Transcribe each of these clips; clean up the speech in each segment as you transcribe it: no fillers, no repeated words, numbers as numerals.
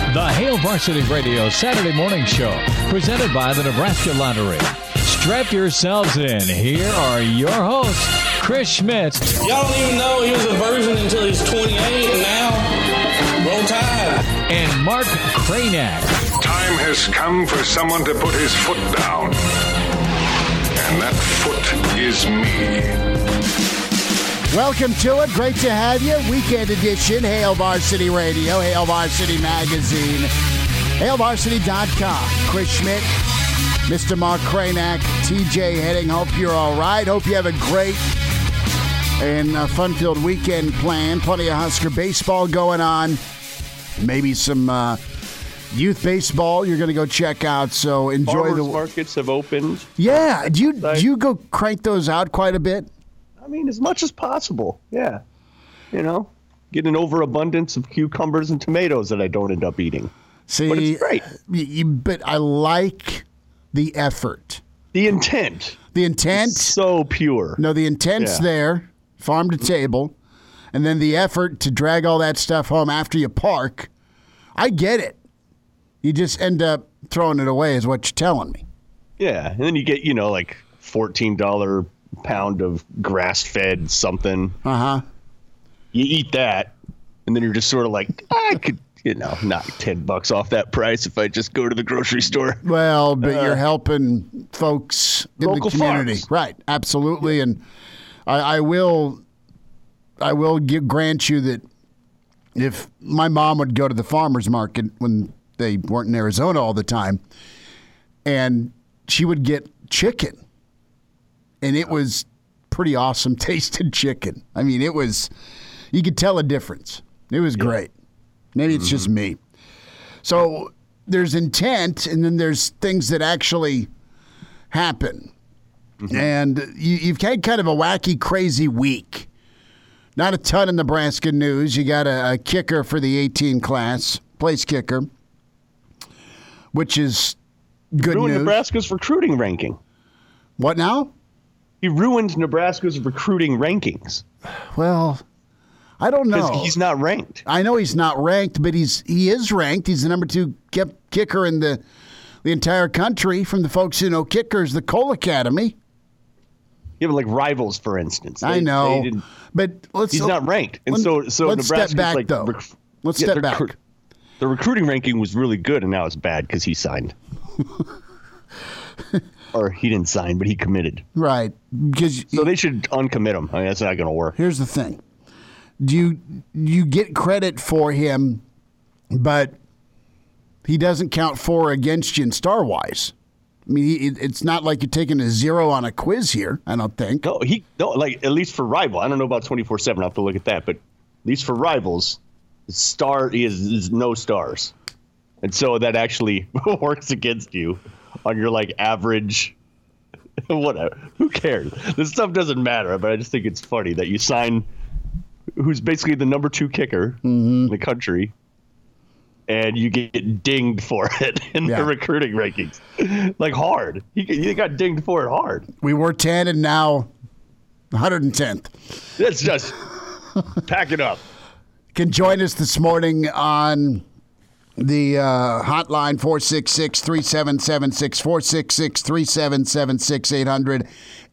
The Hail Varsity Radio Saturday Morning Show, presented by the Nebraska Lottery. Strap yourselves in. Here are your hosts, Chris Schmidt. Y'all don't even know he was a virgin until he's 28, and now, roll tide. And Mark Cranack. Time has come for someone to put his foot down. And that foot is me. Welcome to it. Great to have you. Weekend edition, Hail Varsity Radio, Hail Varsity Magazine, HailVarsity.com. Chris Schmidt, Mr. Mark Cranack, TJ Heading. Hope you're all right. Hope you have a great and fun-filled weekend planned. Plenty of Husker baseball going on. Maybe some youth baseball you're going to go check out. So enjoy. Farmers markets have opened. Yeah. Do you go crank those out quite a bit? I mean, as much as possible. Yeah. You know, get an overabundance of cucumbers and tomatoes that I don't end up eating. See, but it's great. But I like the effort. The intent. The intent. So pure. No, the intent's there, farm to table. And then the effort to drag all that stuff home after you park. I get it. You just end up throwing it away is what you're telling me. Yeah. And then you get, like $14 pound of grass-fed something. Uh-huh. You eat that, and then you're just sort of like, I could, knock $10 off that price if I just go to the grocery store. Well, but you're helping folks in the community. Farms. Right, absolutely. And I will grant you that if my mom would go to the farmer's market when they weren't in Arizona all the time, and she would get chicken, and it was pretty awesome tasted chicken. I mean, you could tell a difference. It was great. Maybe it's just me. So there's intent, and then there's things that actually happen. Mm-hmm. And you've had kind of a wacky, crazy week. Not a ton of Nebraska news. You got a kicker for the 18 class, place kicker, which is good Ruined news. Nebraska's recruiting ranking. What now? He ruined Nebraska's recruiting rankings. Well, I don't know. Because he's not ranked. I know he's not ranked, but he is ranked. He's the number 2 kicker in the entire country from the folks who know kickers, the Cole Academy. Yeah, but like Rivals, for instance. I know, but he's not ranked. And so let's Nebraska's step back, like, though. Let's step back. The recruiting ranking was really good, and now it's bad because he signed. Or he didn't sign, but he committed. Right. So they should uncommit him. I mean, that's not going to work. Here's the thing. You get credit for him, but he doesn't count for or against you in Star-wise. I mean, it's not like you're taking a 0 on a quiz here, I don't think. No, like at least for Rival. I don't know about 24/7. I'll have to look at that. But at least for Rivals, he is no stars. And so that actually works against you on your like average, whatever. Who cares? This stuff doesn't matter, but I just think it's funny that you sign who's basically the number 2 kicker in the country, and you get dinged for it in the recruiting rankings. Like hard. You got dinged for it hard. We were 10 and now 110th. It's just pack it up. Can join us this morning on the hotline 466-3776, 466-3776,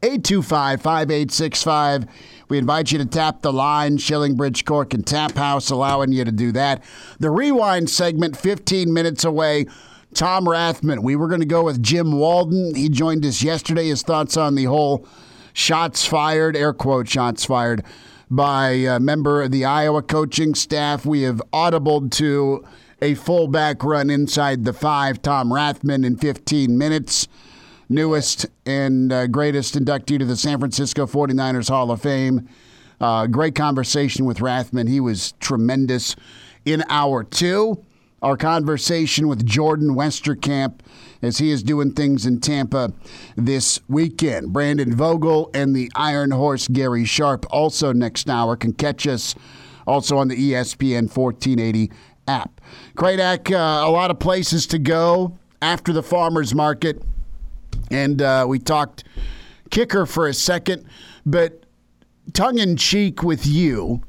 800-825-5865. We invite you to tap the line, Shillingbridge, Cork, and Tap House, allowing you to do that. The Rewind segment, 15 minutes away. Tom Rathman. We were going to go with Jim Walden. He joined us yesterday. His thoughts on the whole shots fired, air quote shots fired, by a member of the Iowa coaching staff. We have audibled to a fullback run inside the 5, Tom Rathman, in 15 minutes. Newest and greatest inductee to the San Francisco 49ers Hall of Fame. Great conversation with Rathman. He was tremendous. In hour 2, our conversation with Jordan Westerkamp as he is doing things in Tampa this weekend. Brandon Vogel and the Iron Horse Gary Sharp also next hour. Can catch us also on the ESPN 1480 app. Cranack, a lot of places to go after the farmers market. And we talked kicker for a second, but tongue-in-cheek with you,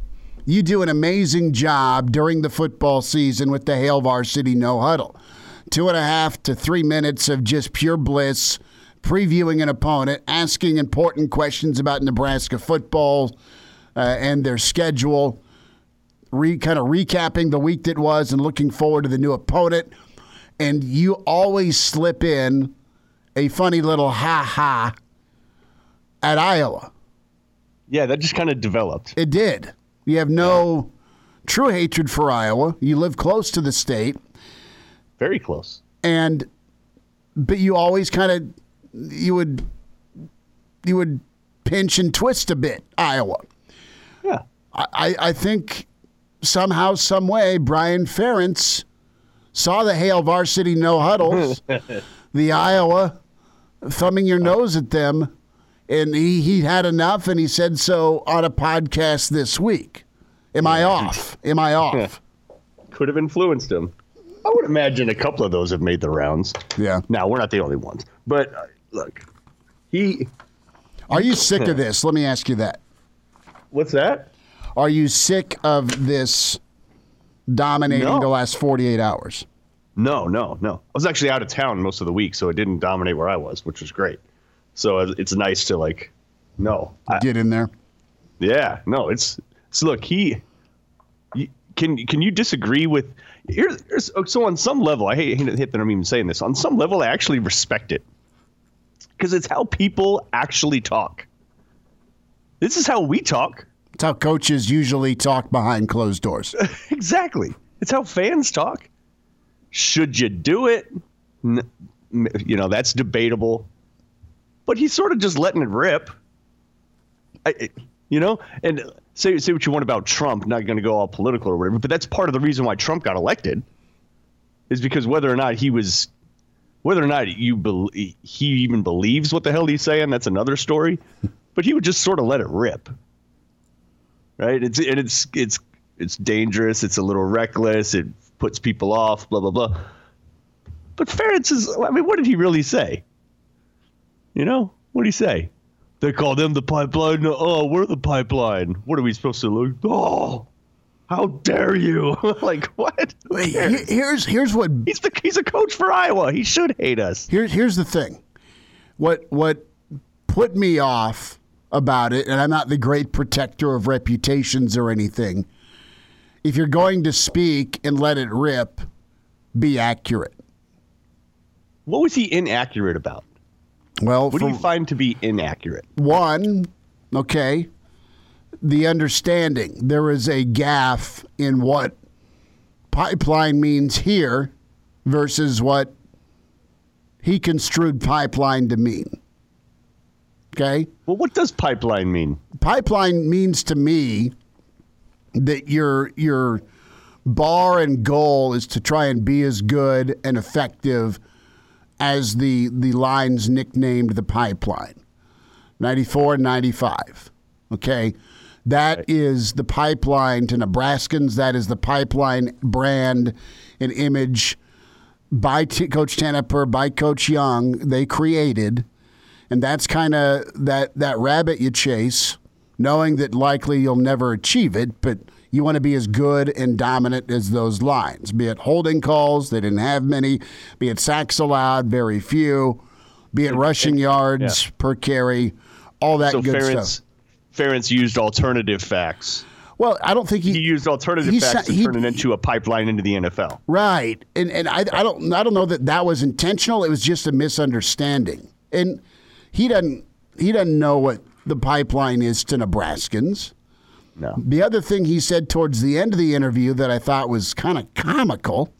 you do an amazing job during the football season with the Hail Varsity No Huddle. 2.5 to 3 minutes of just pure bliss, previewing an opponent, asking important questions about Nebraska football and their schedule, kind of recapping the week that was and looking forward to the new opponent. And you always slip in a funny little ha-ha at Iowa. Yeah, that just kind of developed. It did. You have no true hatred for Iowa. You live close to the state. Very close. But you always kind of, you would pinch and twist a bit, Iowa. Yeah. I think somehow, some way, Brian Ferentz saw the Hail Varsity No Huddles, the Iowa, thumbing your nose at them, and he had enough, and he said so on a podcast this week. Am I off? Could have influenced him. I would imagine a couple of those have made the rounds. Yeah. Now, we're not the only ones. But, look, Are you sick of this? Let me ask you that. What's that? Are you sick of this dominating No. the last 48 hours? No. I was actually out of town most of the week, so it didn't dominate where I was, which was great. So it's nice to, Get in there. Yeah, no, look, can you disagree with so on some level, I hate that I'm even saying this, on some level I actually respect it, because it's how people actually talk. This is how we talk. It's how coaches usually talk behind closed doors. Exactly. It's how fans talk. Should you do it? That's debatable, but he's sort of just letting it rip. And say what you want about Trump, not going to go all political or whatever, but that's part of the reason why Trump got elected, is because whether or not he even believes what the hell he's saying, that's another story. But he would just sort of let it rip, right? It's dangerous. It's a little reckless. It puts people off. Blah blah blah. But Ferentz what did he really say? What did he say? They call them the pipeline. Oh, we're the pipeline. What are we supposed to look? Oh, how dare you? Like, what? Here's what He's a coach for Iowa. He should hate us. Here's the thing. What put me off about it, and I'm not the great protector of reputations or anything. If you're going to speak and let it rip, be accurate. What was he inaccurate about? Well, what do you find to be inaccurate? One, okay, the understanding. There is a gaffe in what pipeline means here versus what he construed pipeline to mean. Okay? Well, what does pipeline mean? Pipeline means to me that your bar and goal is to try and be as good and effective as the lines nicknamed the pipeline, 94 and 95. Okay? That is the pipeline to Nebraskans. That is the pipeline brand and image by Coach Tenneper, by Coach Young, they created. And that's kind of that rabbit you chase, knowing that likely you'll never achieve it, but you want to be as good and dominant as those lines, be it holding calls, they didn't have many, be it sacks allowed, very few, be it rushing yards per carry, all that good stuff. Ferentz used alternative facts. Well, I don't think he used alternative facts to turn it into a pipeline into the NFL. Right, and I don't know that was intentional. It was just a misunderstanding, and he doesn't know what the pipeline is to Nebraskans. No. The other thing he said towards the end of the interview that I thought was kind of comical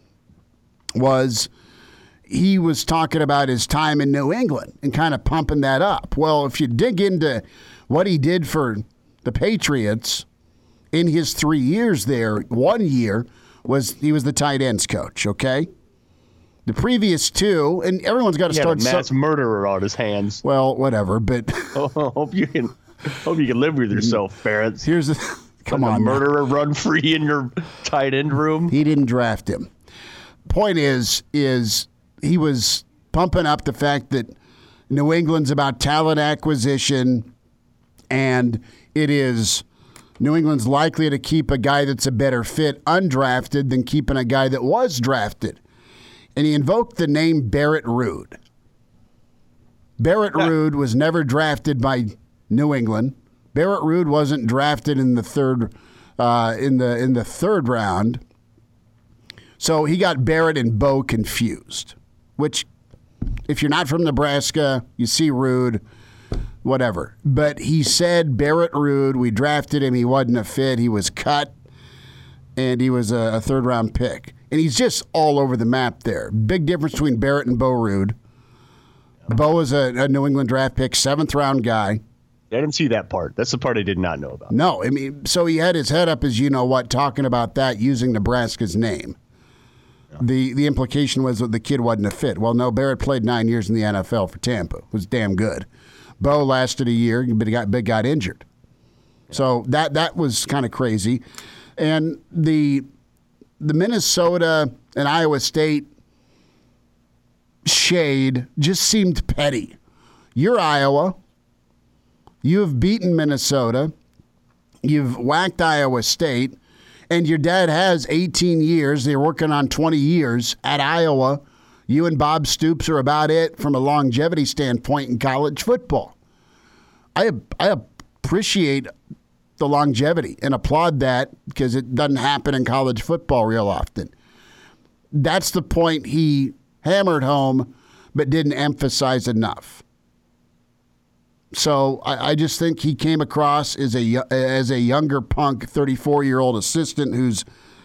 was he was talking about his time in New England and kind of pumping that up. Well, if you dig into what he did for the Patriots in his 3 years there, 1 year he was the tight ends coach, okay? The previous two, and everyone's got to start. He had a mass murderer on his hands. Well, whatever, but hope you can live with yourself, Ferentz. Here's the come on, murderer run free in your tight end room. He didn't draft him. Point is he was pumping up the fact that New England's about talent acquisition, and it is New England's likely to keep a guy that's a better fit undrafted than keeping a guy that was drafted. And he invoked the name Barrett Ruud. Barrett Ruud was never drafted by New England. Barrett Ruud wasn't drafted in the third in the third round. So he got Barrett and Bo confused, which if you're not from Nebraska, you see Ruud, whatever. But he said Barrett Ruud, we drafted him, he wasn't a fit, he was cut, and he was a third-round pick. And he's just all over the map there. Big difference between Barrett and Bo Ruud. Bo was a New England draft pick, 7th-round guy. I didn't see that part. That's the part I did not know about. No, I mean, so he had his head up as you-know-what, talking about that, using Nebraska's name. The implication was that the kid wasn't a fit. Well, no, Barrett played 9 years in the NFL for Tampa. Was damn good. Bo lasted a year, but got injured. So that was kind of crazy. And the Minnesota and Iowa State shade just seemed petty. You're Iowa. You have beaten Minnesota. You've whacked Iowa State. And your dad has 18 years. They're working on 20 years at Iowa. You and Bob Stoops are about it from a longevity standpoint in college football. I appreciate the longevity and applaud that because it doesn't happen in college football real often. That's the point he hammered home but didn't emphasize enough. So I just think he came across as a younger punk 34-year-old assistant whose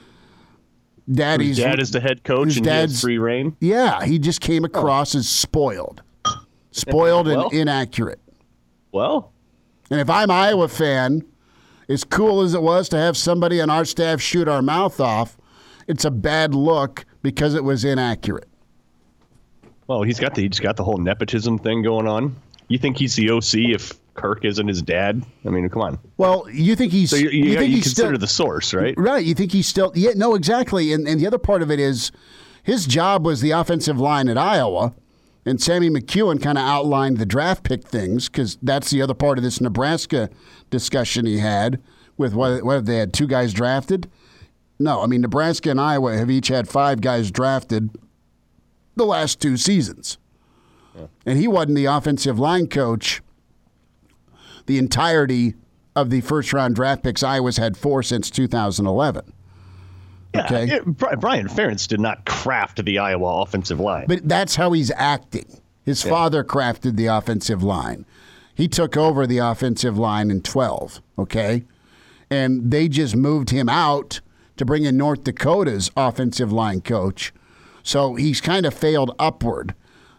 dad is the head coach and he has free reign. Yeah, he just came across as spoiled and inaccurate. Well, and if I'm Iowa fan, as cool as it was to have somebody on our staff shoot our mouth off, it's a bad look because it was inaccurate. Well, he's got the whole nepotism thing going on. You think he's the OC if Kirk isn't his dad? I mean, come on. Well, you think he's... So you consider still, the source, right? Right. You think he's still... Yeah, no, exactly. And the other part of it is his job was the offensive line at Iowa, and Sammy McEwen kind of outlined the draft pick things because that's the other part of this Nebraska discussion he had with whether they had 2 guys drafted. No, I mean, Nebraska and Iowa have each had 5 guys drafted the last 2 seasons. And he wasn't the offensive line coach the entirety of the first-round draft picks. Iowa's had 4 since 2011. Yeah, okay? Brian Ferentz did not craft the Iowa offensive line. But that's how he's acting. His father crafted the offensive line. He took over the offensive line in 12, okay? And they just moved him out to bring in North Dakota's offensive line coach. So he's kind of failed upward.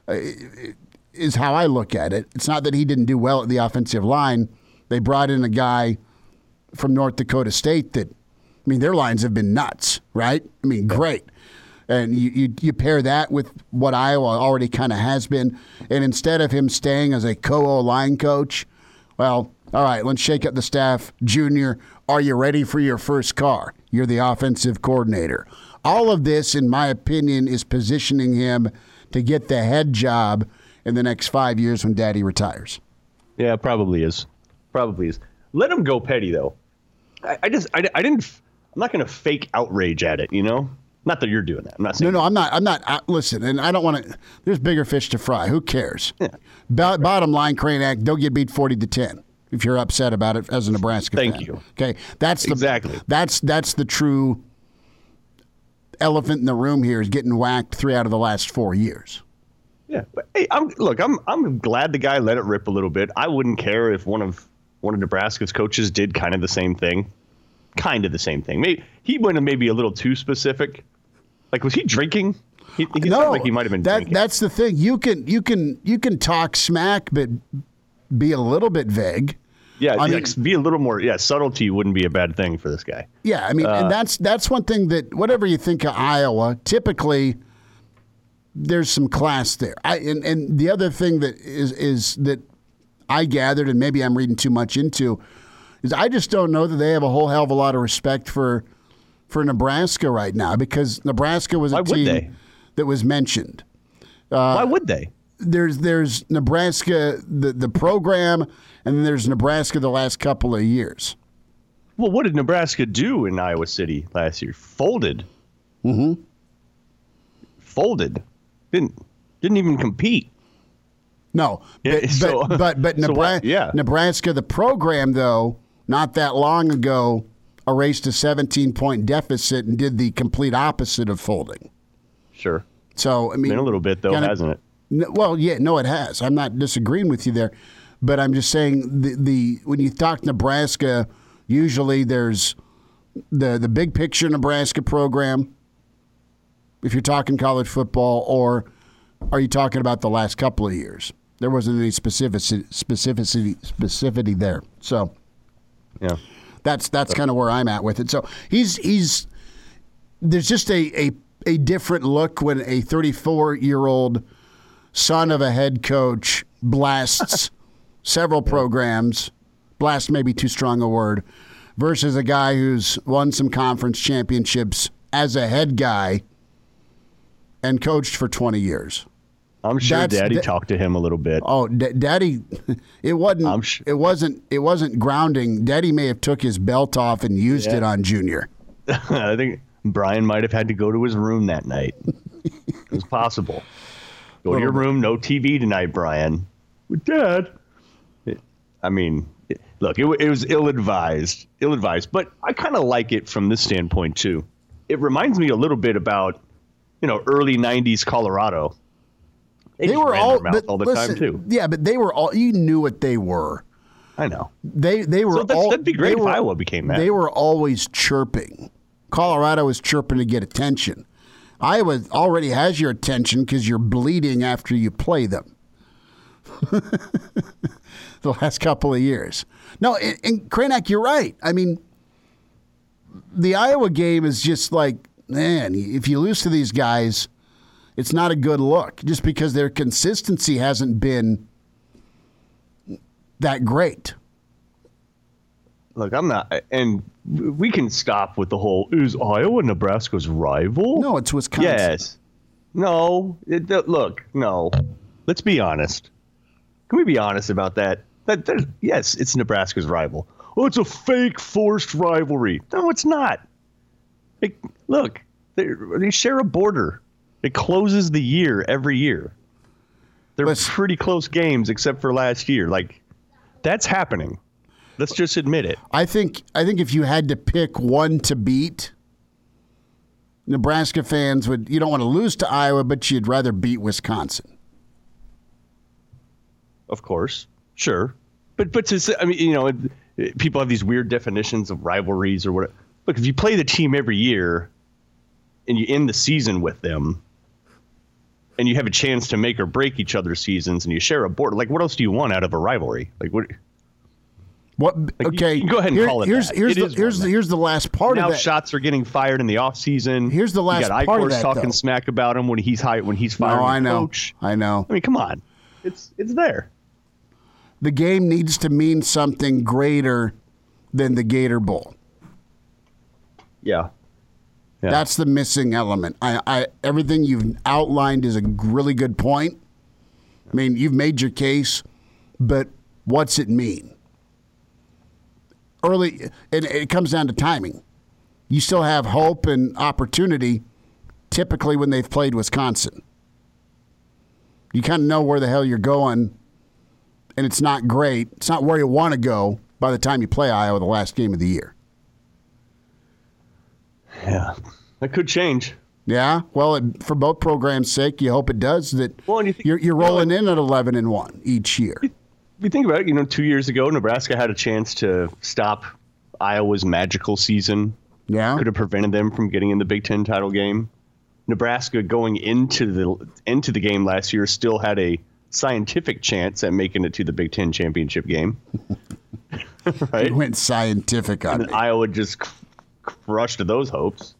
Is how I look at it. It's not that he didn't do well at the offensive line. They brought in a guy from North Dakota State that, I mean, their lines have been nuts, right? I mean, great. And you pair that with what Iowa already kind of has been, and instead of him staying as a co-line coach, well, all right, let's shake up the staff. Junior, are you ready for your first car? You're the offensive coordinator. All of this, in my opinion, is positioning him to get the head job in the next 5 years when Daddy retires. Yeah, probably is. Let him go petty, though. I'm not going to fake outrage at it, you know? Not that you're doing that. I'm not saying. No, I'm not. Listen, and I don't want to. There's bigger fish to fry. Who cares? Yeah. Bottom line, Crane Act, don't get beat 40-10 if you're upset about it as a Nebraska fan. Thank you. Okay, that's exactly. That's the true elephant in the room here is getting whacked 3 out of the last 4 years. Yeah, but hey, I'm glad the guy let it rip a little bit. I wouldn't care if one of Nebraska's coaches did kind of the same thing. Maybe he went maybe a little too specific. Like, was he drinking? He sounded like he might have been drinking. That's the thing. You can talk smack, but be a little bit vague. Yeah, be a little more. Yeah, subtlety wouldn't be a bad thing for this guy. Yeah, I mean, and that's one thing that whatever you think of Iowa, typically there's some class there. And the other thing that is that I gathered, and maybe I'm reading too much into, is I just don't know that they have a whole hell of a lot of respect for Nebraska right now because Nebraska was a team that was mentioned. Why would they? There's Nebraska, the program, and then there's Nebraska the last couple of years. Well, what did Nebraska do in Iowa City last year? Folded. Mm-hmm. Folded. Didn't even compete. No, Yeah, but Nebraska, yeah. Nebraska, the program, though, not that long ago, erased a 17-point deficit and did the complete opposite of folding. Sure. So, I mean, Been a little bit, though, hasn't it? Well, yeah, no, it has. I'm not disagreeing with you there, but I'm just saying the when you talk Nebraska, usually there's the big picture Nebraska program, if you're talking college football, or are you talking about the last couple of years? There wasn't any specificity there. So Yeah. that's kind of where I'm at with it. So he's there's just a different look when a 34-year-old son of a head coach blasts several programs. Blast may be too strong a word. Versus a guy who's won some conference championships as a head guy and coached for 20 years. I'm sure Daddy talked to him a little bit. Oh, Daddy, it wasn't. It wasn't grounding. Daddy may have took his belt off and used it on Junior. I think Brian might have had to go to his room that night. It was possible. Go to your room. No TV tonight, Brian. With Dad. I mean, look, it was ill-advised. But I kind of like it from this standpoint too. It reminds me a little bit about, early '90s Colorado. They were all the time too. Yeah, but they were all. You knew what they were. I know. They were. So that'd be great if Iowa became that. They were always chirping. Colorado was chirping to get attention. Iowa already has your attention because you're bleeding after you play them. The last couple of years. No, and Cranack, you're right. I mean, the Iowa game is just like, man, if you lose to these guys, it's not a good look just because their consistency hasn't been that great. Look, I'm not, and we can stop with the whole, is Iowa Nebraska's rival? No, it's Wisconsin. Yes. No. Look, no. Let's be honest. Can we be honest about that? Yes, it's Nebraska's rival. Oh, it's a fake forced rivalry. No, it's not. Look, they share a border. It closes the year every year. They're pretty close games except for last year. That's happening. Let's just admit it. I think if you had to pick one to beat, Nebraska fans you don't want to lose to Iowa, but you'd rather beat Wisconsin. Of course. Sure. But people have these weird definitions of rivalries or whatever. Look, if you play the team every year and you end the season with them and you have a chance to make or break each other's seasons and you share a border, what else do you want out of a rivalry? What? Okay, you go ahead and call it that. Here's the last part of that. Now shots are getting fired in the offseason. Here's the last part of that, talking smack about him when he's firing the coach. I know. I mean, come on. It's there. The game needs to mean something greater than the Gator Bowl. Yeah. That's the missing element. Everything you've outlined is a really good point. I mean, you've made your case, but what's it mean? Early, and it comes down to timing. You still have hope and opportunity typically when they've played Wisconsin. You kind of know where the hell you're going, and it's not great. It's not where you want to go by the time you play Iowa the last game of the year. Yeah, that could change. Yeah, well, for both programs' sake, you hope it does. You're rolling in at 11-1 each year. You think about it, 2 years ago, Nebraska had a chance to stop Iowa's magical season. Yeah. Could have prevented them from getting in the Big Ten title game. Nebraska going into the game last year still had a scientific chance at making it to the Big Ten championship game. Right? You went scientific on it. Iowa just crushed those hopes.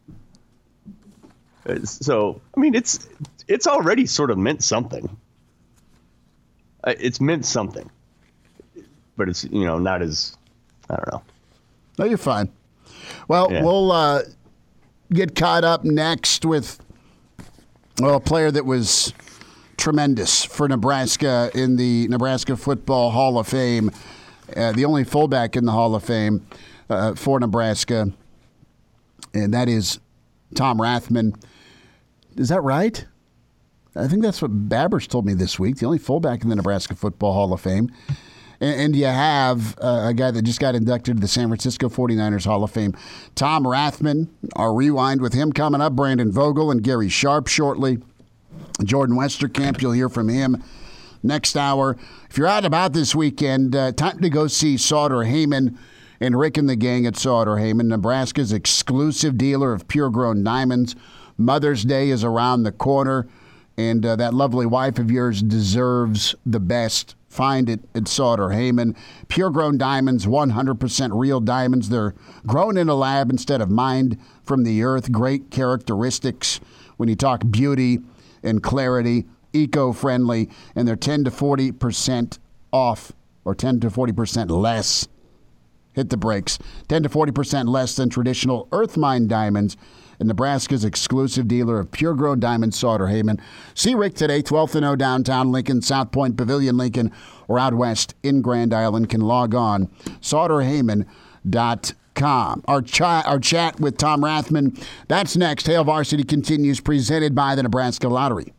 So, I mean, it's already sort of meant something. It's meant something. But it's, not as, I don't know. No, you're fine. Well, we'll get caught up next with a player that was tremendous for Nebraska in the Nebraska Football Hall of Fame, the only fullback in the Hall of Fame. for Nebraska, and that is Tom Rathman. Is that right? I think that's what Babbers told me this week, the only fullback in the Nebraska Football Hall of Fame. And you have a guy that just got inducted to the San Francisco 49ers Hall of Fame, Tom Rathman. Our rewind with him coming up. Brandon Vogel and Gary Sharp shortly. Jordan Westerkamp, you'll hear from him next hour. If you're out and about this weekend, time to go see Sauter Heyman and Rick and the gang at Sauter Heyman, Nebraska's exclusive dealer of pure-grown diamonds. Mother's Day is around the corner, and that lovely wife of yours deserves the best. Find it at Sauter Heyman. Pure-grown diamonds, 100% real diamonds. They're grown in a lab instead of mined from the earth. Great characteristics when you talk beauty and clarity, eco-friendly, and they're 10 to 40% off or 10 to 40% less. Hit the brakes. 10 to 40% less than traditional earth-mined diamonds. And Nebraska's exclusive dealer of pure-grown diamonds, Sauter Heyman. See Rick today, 12th and O downtown Lincoln, South Point Pavilion Lincoln, or out west in Grand Island. Can log on, SauterHeyman.com. Our chat with Tom Rathman, that's next. Hail Varsity continues, presented by the Nebraska Lottery.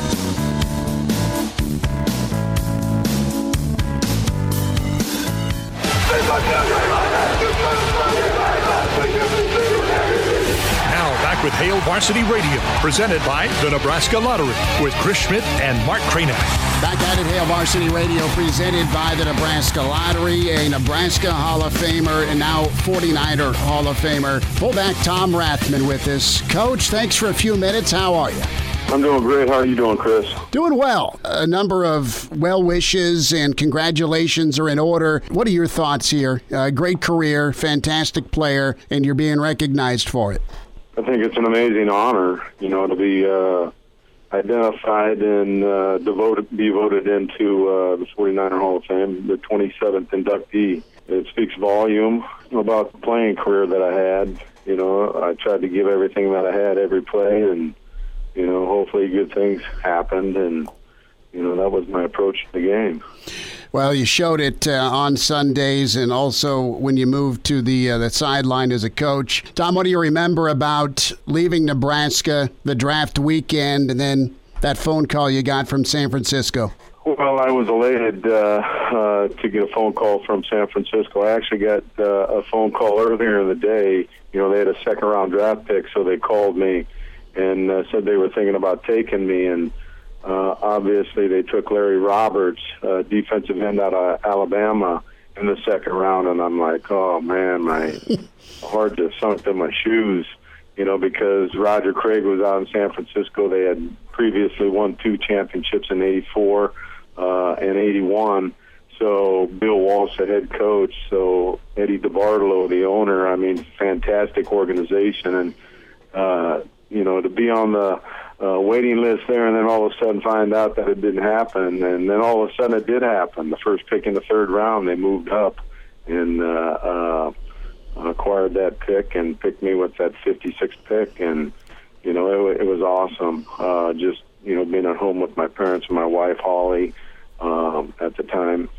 With Hail Varsity Radio, presented by the Nebraska Lottery, with Chris Schmidt and Mark Cranick. Back at it, Hail Varsity Radio, presented by the Nebraska Lottery, a Nebraska Hall of Famer and now 49er Hall of Famer. Fullback Tom Rathman with us. Coach, thanks for a few minutes. How are you? I'm doing great. How are you doing, Chris? Doing well. A number of well wishes and congratulations are in order. What are your thoughts here? Great career, fantastic player, and you're being recognized for it. I think it's an amazing honor, to be identified and be voted into the 49er Hall of Fame, the 27th inductee. It speaks volume about the playing career that I had. I tried to give everything that I had every play, and, hopefully good things happened, and, that was my approach to the game. Well, you showed it on Sundays and also when you moved to the sideline as a coach. Tom, what do you remember about leaving Nebraska, the draft weekend, and then that phone call you got from San Francisco? Well, I was elated to get a phone call from San Francisco. I actually got a phone call earlier in the day. They had a second-round draft pick, so they called me and said they were thinking about taking me, and obviously, they took Larry Roberts, defensive end out of Alabama, in the second round, and I'm like, oh, man, my heart just sunk to my shoes, because Roger Craig was out in San Francisco. They had previously won 2 championships in 84 and 81. So Bill Walsh, the head coach, so Eddie DeBartolo, the owner, fantastic organization, and, to be on the waiting list there, and then all of a sudden find out that it didn't happen, and then all of a sudden it did happen. The first pick in the third round, they moved up and acquired that pick and picked me with that 56th pick, and it was awesome. Just being at home with my parents and my wife Holly at the time,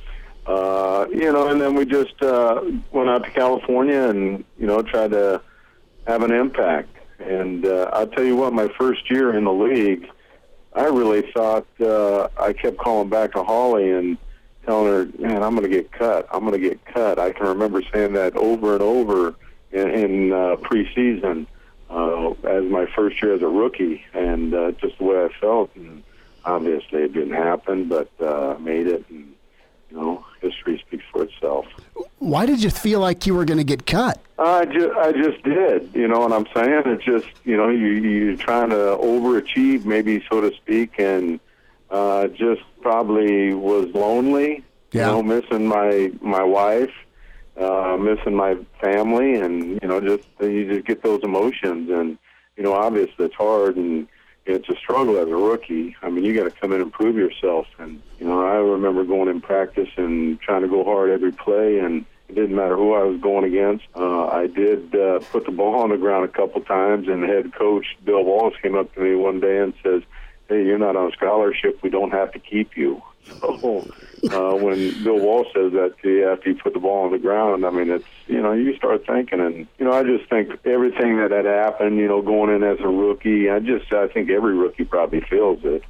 and then we just went out to California and tried to have an impact. And I'll tell you what, my first year in the league, I really thought I kept calling back to Holly and telling her, man, I'm going to get cut. I'm going to get cut. I can remember saying that over and over in preseason as my first year as a rookie, and just the way I felt. And obviously it didn't happen, but made it, and, history speaks for itself. Why did you feel like you were going to get cut? I just did. You know what I'm saying? It's just, you're trying to overachieve, maybe, so to speak, and just probably was lonely, missing my wife, missing my family, and, you just get those emotions. And, obviously it's hard, and it's a struggle as a rookie. You got to come in and prove yourself. And, I remember going in practice and trying to go hard every play, and it didn't matter who I was going against. I did put the ball on the ground a couple times, and the head coach, Bill Walsh, came up to me one day and says, hey, you're not on scholarship. We don't have to keep you. So when Bill Walsh says that to you after you put the ball on the ground, I mean, it's, you start thinking. And, I just think everything that had happened, going in as a rookie, I think every rookie probably feels it.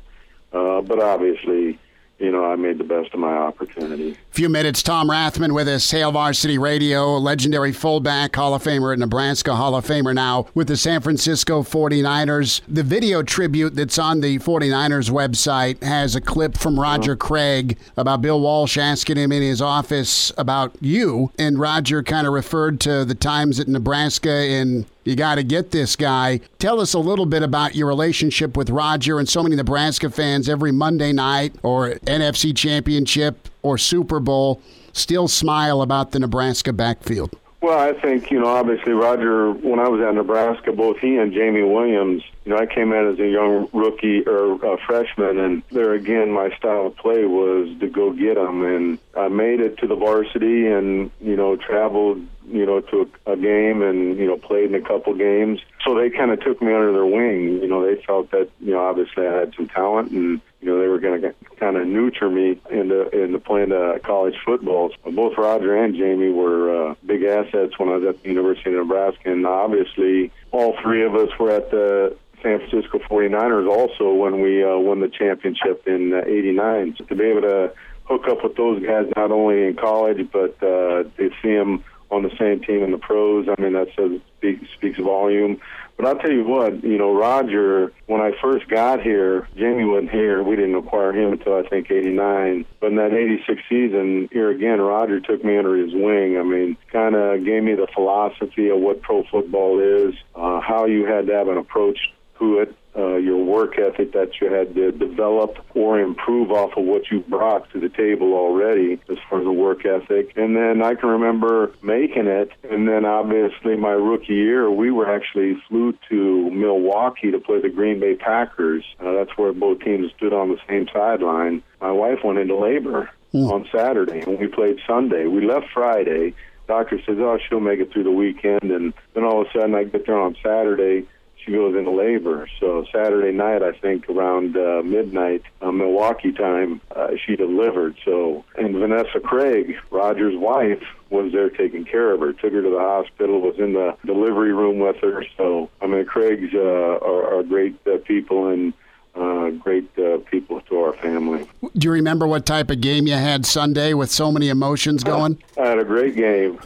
But obviously, I made the best of my opportunity. Few minutes, Tom Rathman with us, Hail Varsity Radio, legendary fullback, Hall of Famer at Nebraska, Hall of Famer now with the San Francisco 49ers. The video tribute that's on the 49ers website has a clip from Roger Craig about Bill Walsh asking him in his office about you, and Roger kind of referred to the times at Nebraska and you got to get this guy. Tell us a little bit about your relationship with Roger, and so many Nebraska fans every Monday night or NFC Championship or Super Bowl still smile about the Nebraska backfield. Well, I think, obviously Roger, when I was at Nebraska, both he and Jamie Williams, I came in as a young rookie or a freshman, and there again, my style of play was to go get them. And I made it to the varsity and, traveled, to a game and, played in a couple games. So they kind of took me under their wing. They felt that, obviously I had some talent and, they were going to kind of nurture me into playing college football. Both Roger and Jamie were big assets when I was at the University of Nebraska, and obviously all three of us were at the San Francisco 49ers also when we won the championship in '89. So to be able to hook up with those guys not only in college but to see them on the same team in the pros, I mean, that speaks volume. But I'll tell you what, Roger, when I first got here, Jamie wasn't here. We didn't acquire him until, I think, '89. But in that '86 season, here again, Roger took me under his wing. I mean, kind of gave me the philosophy of what pro football is, how you had to have an approach to it, your work ethic that you had to develop or improve off of what you brought to the table already as far as the work ethic. And then I can remember making it, and then obviously my rookie year, we were actually flew to Milwaukee to play the Green Bay Packers. That's where both teams stood on the same sideline. My wife went into labor on Saturday, and we played Sunday. We left Friday. Doctor says, she'll make it through the weekend. And then all of a sudden I get there on Saturday, she goes into labor. So Saturday night, I think around midnight, Milwaukee time, she delivered. So, and Vanessa Craig, Roger's wife, was there taking care of her, took her to the hospital, was in the delivery room with her. So, I mean, Craigs are great people and great people to our family. Do you remember what type of game you had Sunday with so many emotions going? I had a great game.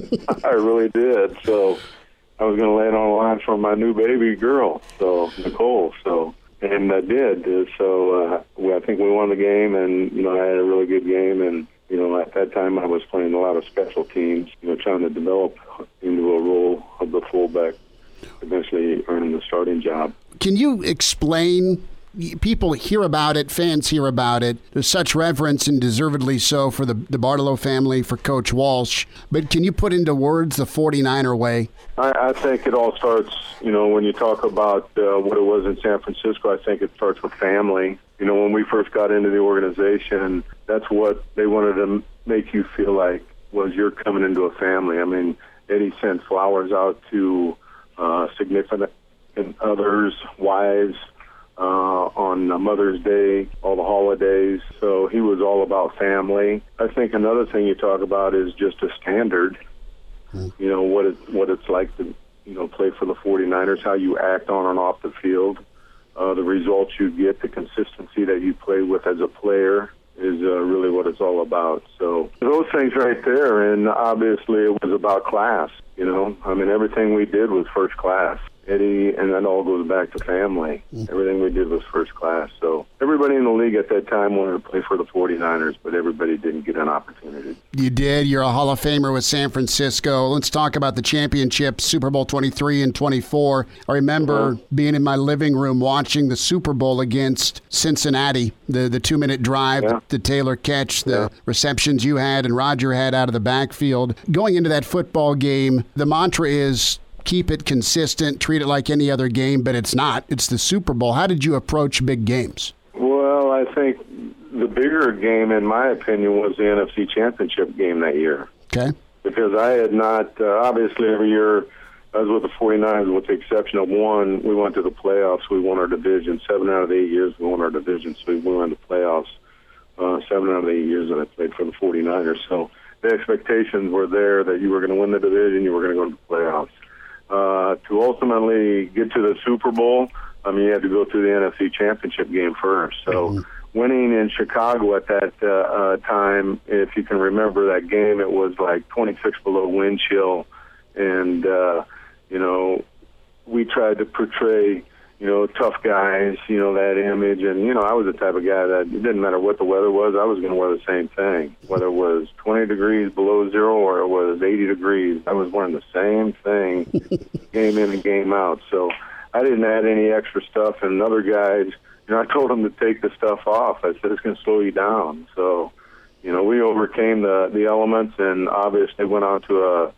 I really did. So I was going to lay it on the line for my new baby girl, so Nicole. So, and I did. So I think we won the game, and I had a really good game. And at that time I was playing a lot of special teams. Trying to develop into a role of the fullback, eventually earning the starting job. Can you explain? People hear about it, fans hear about it. There's such reverence, and deservedly so, for the Bartolo family, for Coach Walsh. But can you put into words the 49er way? I think it all starts, when you talk about what it was in San Francisco, I think it starts with family. When we first got into the organization, that's what they wanted to make you feel like was you're coming into a family. I mean, Eddie sent flowers out to significant others, wives, on Mother's Day, all the holidays. So he was all about family. I think another thing you talk about is just a standard, what it's like to, play for the 49ers, how you act on and off the field, the results you get, the consistency that you play with as a player is really what it's all about. So those things right there, and obviously it was about class, I mean, everything we did was first class. Eddie, and that all goes back to family. Everything we did was first class. So everybody in the league at that time wanted to play for the 49ers, but everybody didn't get an opportunity. You did. You're a Hall of Famer with San Francisco. Let's talk about the championship, Super Bowl 23 and 24. I remember being in my living room watching the Super Bowl against Cincinnati, the 2-minute drive, the Taylor catch, the receptions you had and Roger had out of the backfield. Going into that football game, the mantra is, keep it consistent, treat it like any other game, but it's not. It's the Super Bowl. How did you approach big games? Well, I think the bigger game, in my opinion, was the NFC Championship game that year. Okay. Because I had not, obviously every year I was with the 49ers, with the exception of one, we went to the playoffs. We won our division. 7 out of the 8 years we won our division, so we went to the playoffs. 7 out of the 8 years that I played for the 49ers. So the expectations were there that you were going to win the division, you were going to go to the playoffs. To ultimately get to the Super Bowl, you had to go through the NFC Championship game first. So winning in Chicago at that time, if you can remember that game, it was like 26 below wind chill. And, we tried to portray, tough guys, that image. And, I was the type of guy that it didn't matter what the weather was, I was going to wear the same thing. Whether it was 20 degrees below zero or it was 80 degrees, I was wearing the same thing game in and game out. So I didn't add any extra stuff. And other guys, I told them to take the stuff off. I said, it's going to slow you down. So, we overcame the elements and obviously went on to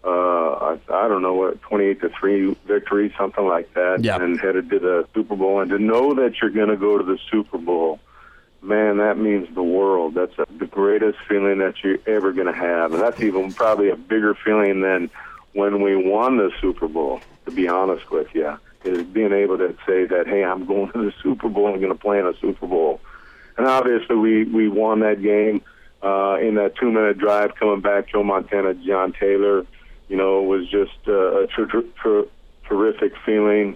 I don't know what, 28-3 victory, something like that, and headed to the Super Bowl. And to know that you're going to go to the Super Bowl, man, that means the world. That's the greatest feeling that you're ever going to have. And that's even probably a bigger feeling than when we won the Super Bowl, to be honest with you, is being able to say that, hey, I'm going to the Super Bowl, I'm going to play in a Super Bowl. And obviously we won that game in that 2-minute drive coming back, Joe Montana, John Taylor. It was just a terrific feeling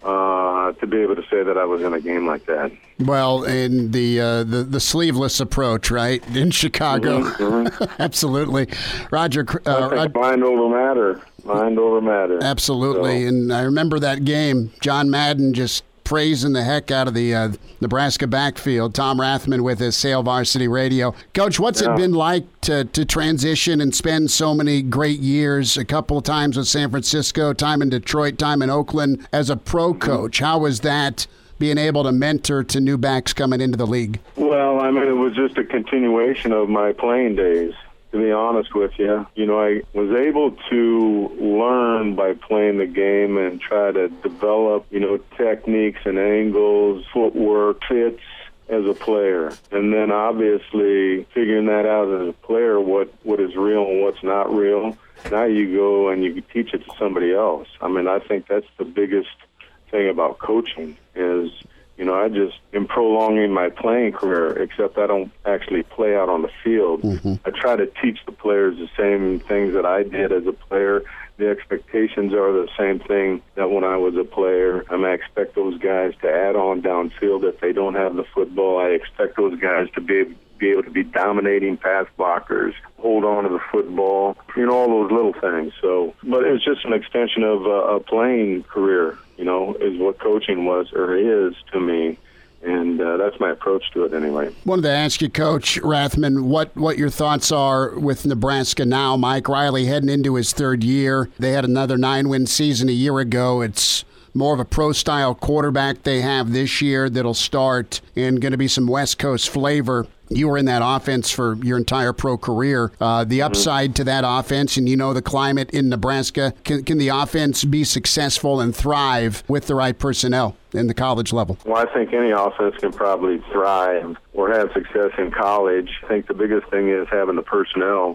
to be able to say that I was in a game like that. Well, in the sleeveless approach, right, in Chicago. Mm-hmm. Absolutely. Roger. Mind over matter. Mind over matter. Absolutely. So. And I remember that game, John Madden just praising the heck out of the Nebraska backfield. Tom Rathman with his Hail Varsity Radio. Coach, what's it been like to transition and spend so many great years, a couple of times with San Francisco, time in Detroit, time in Oakland, as a pro coach? How was that, being able to mentor to new backs coming into the league? Well, it was just a continuation of my playing days, to be honest with you. I was able to learn by playing the game and try to develop, techniques and angles, footwork, fits as a player. And then obviously figuring that out as a player, what is real and what's not real. Now you go and you teach it to somebody else. I think that's the biggest thing about coaching is, I just am prolonging my playing career, except I don't actually play out on the field. Mm-hmm. I try to teach the players the same things that I did as a player. The expectations are the same thing that when I was a player. I expect those guys to add on downfield if they don't have the football. I expect those guys to be able to be dominating pass blockers, hold on to the football, all those little things. So, but it's just an extension of a playing career, is what coaching was or is to me. And that's my approach to it anyway. Wanted to ask you, Coach Rathman, what your thoughts are with Nebraska now. Mike Riley heading into his third year. They had another 9-win season a year ago. It's more of a pro-style quarterback they have this year that'll start, and going to be some West Coast flavor. You were in that offense for your entire pro career. The upside to that offense, and the climate in Nebraska, can the offense be successful and thrive with the right personnel in the college level? Well, I think any offense can probably thrive or have success in college. I think the biggest thing is having the personnel.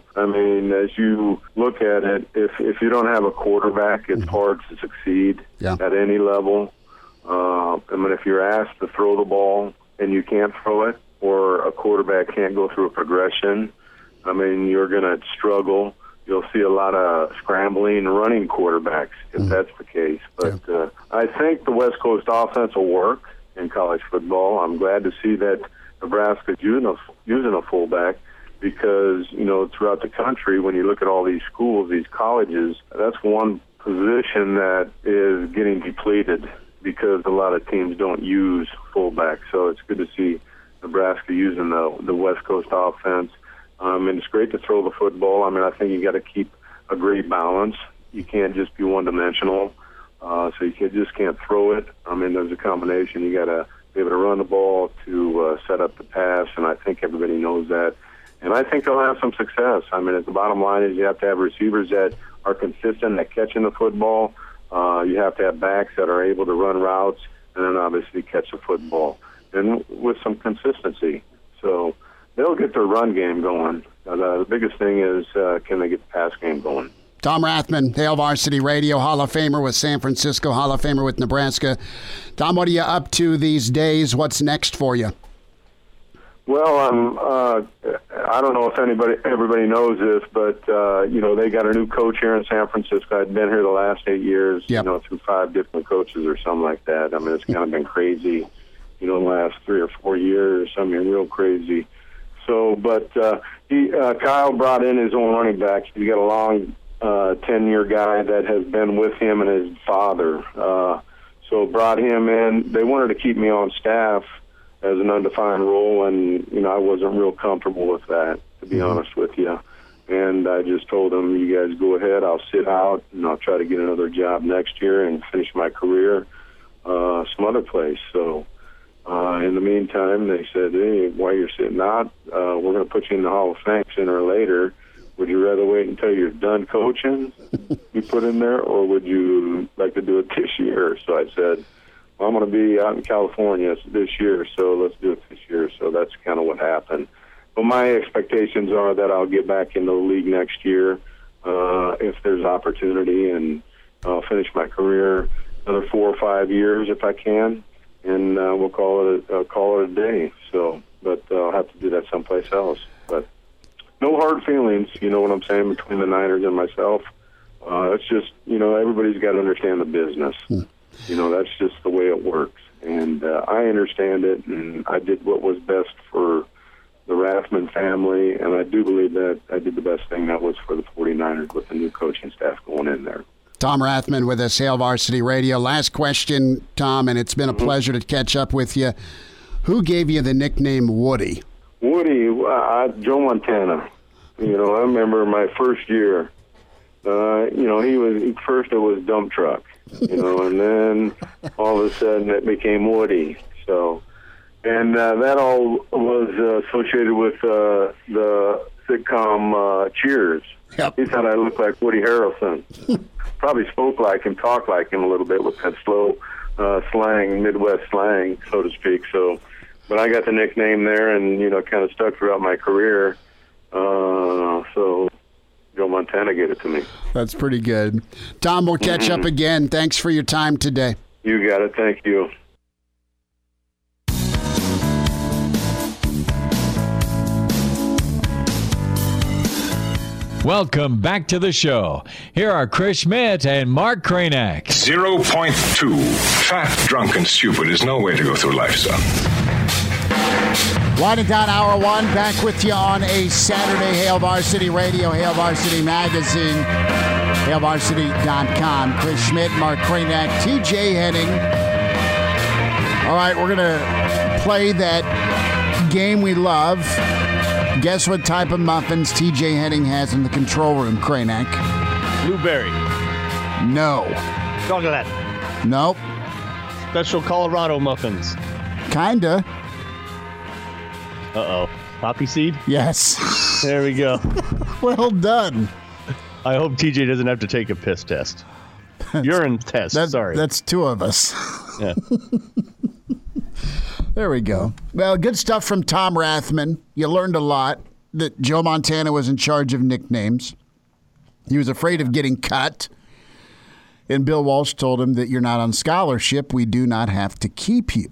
As you look at it, if you don't have a quarterback, it's hard to succeed at any level. If you're asked to throw the ball and you can't throw it, or a quarterback can't go through a progression, you're going to struggle. You'll see a lot of scrambling and running quarterbacks if that's the case. But I think the West Coast offense will work in college football. I'm glad to see that Nebraska's using a fullback because, throughout the country, when you look at all these schools, these colleges, that's one position that is getting depleted because a lot of teams don't use fullback. So it's good to see Nebraska using the West Coast offense. And it's great to throw the football. I think you got to keep a great balance. You can't just be one-dimensional. So you just can't throw it. There's a combination. You got to be able to run the ball to set up the pass, and I think everybody knows that. And I think they'll have some success. The bottom line is you have to have receivers that are consistent at catching the football. You have to have backs that are able to run routes and then obviously catch the football. And with some consistency. So they'll get their run game going. The biggest thing is can they get the pass game going? Tom Rathman, Hail Varsity Radio, Hall of Famer with San Francisco, Hall of Famer with Nebraska. Tom, what are you up to these days? What's next for you? Well, I don't know if everybody knows this, but they got a new coach here in San Francisco. I'd been here the last 8 years, through 5 different coaches or something like that. I mean, it's kind of been crazy, the last 3 or 4 years. I mean, real crazy. So, but Kyle brought in his own running back. He's got a long 10-year guy that has been with him and his father. So brought him in. They wanted to keep me on staff as an undefined role, and I wasn't real comfortable with that, to be honest with you. And I just told them, you guys go ahead, I'll sit out, and I'll try to get another job next year and finish my career some other place. So in the meantime, they said, hey, while you're sitting out, we're going to put you in the Hall of Fame sooner or later. Would you rather wait until you're done coaching, be put in there, or would you like to do it this year? So I said, well, I'm going to be out in California this year, so let's do it this year. So that's kind of what happened. But my expectations are that I'll get back into the league next year if there's opportunity, and I'll finish my career another 4 or 5 years if I can, and we'll call it a day. So, but I'll have to do that someplace else. But no hard feelings, you know what I'm saying, between the Niners and myself. It's just, everybody's got to understand the business. That's just the way it works. And I understand it, and I did what was best for the Rathman family, and I do believe that I did the best thing that was for the 49ers with the new coaching staff going in there. Tom Rathman with us, Hail Varsity Radio. Last question, Tom, and it's been a pleasure to catch up with you. Who gave you the nickname Woody? Woody, Joe Montana. I remember my first year. First it was dump truck, and then all of a sudden it became Woody. So, and that all was associated with the sitcom Cheers. Yep. He thought I looked like Woody Harrelson. Probably spoke like him, talked like him a little bit with that slow slang, Midwest slang, so to speak. So, but I got the nickname there, and kind of stuck throughout my career. So Joe Montana gave it to me. That's pretty good. Tom, we'll catch up again. Thanks for your time today. You got it. Thank you. Welcome back to the show. Here are Chris Schmidt and Mark Kranak. 0.2. Fat, drunk, and stupid is no way to go through life, son. Winding down hour one, back with you on a Saturday. Hail Varsity Radio, Hail Varsity Magazine, HailVarsity.com. Chris Schmidt, Mark Kranak, TJ Henning. All right, we're going to play that game we love. Guess what type of muffins TJ Henning has in the control room, Kranak? Blueberry. No. Chocolate. Nope. Special Colorado muffins. Kinda. Uh-oh. Poppy seed? Yes. There we go. Well done. I hope TJ doesn't have to take a piss test. Urine test, sorry. That's 2 of us. Yeah. There we go. Well, good stuff from Tom Rathman. You learned a lot that Joe Montana was in charge of nicknames. He was afraid of getting cut. And Bill Walsh told him that you're not on scholarship. We do not have to keep you.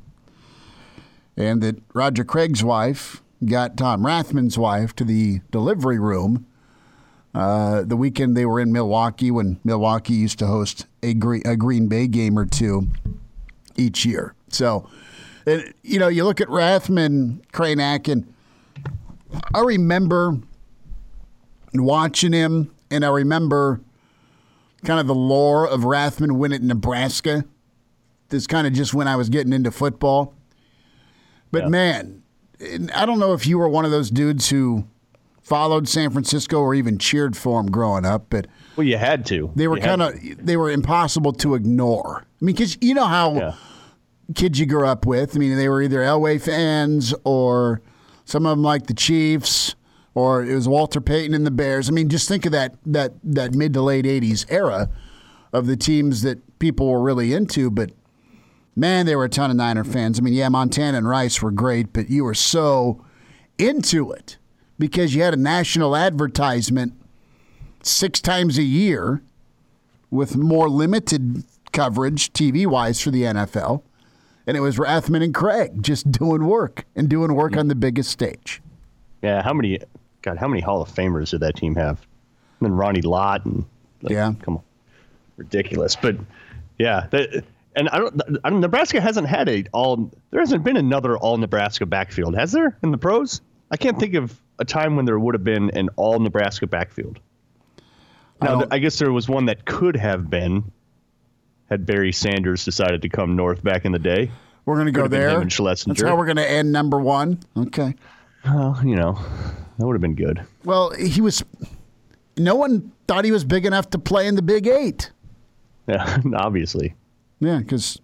And that Roger Craig's wife got Tom Rathman's wife to the delivery room the weekend they were in Milwaukee, when Milwaukee used to host a Green Bay game or two each year. So, you look at Rathman, Kranak, and I remember watching him, and I remember kind of the lore of Rathman when at Nebraska. This kind of just when I was getting into football. But, man, I don't know if you were one of those dudes who followed San Francisco or even cheered for him growing up, but well, you had to. They were they were impossible to ignore. I mean, because you know how kids you grew up with. I mean, they were either Elway fans or some of them like the Chiefs, or it was Walter Payton and the Bears. I mean, just think of that mid to late 80s era of the teams that people were really into, but man, there were a ton of Niner fans. I mean, Montana and Rice were great, but you were so into it because you had a national advertisement 6 times a year with more limited coverage TV-wise for the NFL. And it was Rathman and Craig just doing work on the biggest stage. Yeah, how many Hall of Famers did that team have? And then Ronnie Lott and come on, ridiculous. But yeah, Nebraska hasn't had there hasn't been another all Nebraska backfield, has there, in the pros? I can't think of a time when there would have been an all Nebraska backfield. Now, I guess there was one that could have been had Barry Sanders decided to come north back in the day. We're going to go there. That's how we're going to end number one. Okay. Well, that would have been good. Well, no one thought he was big enough to play in the Big Eight. Yeah, obviously. Yeah, because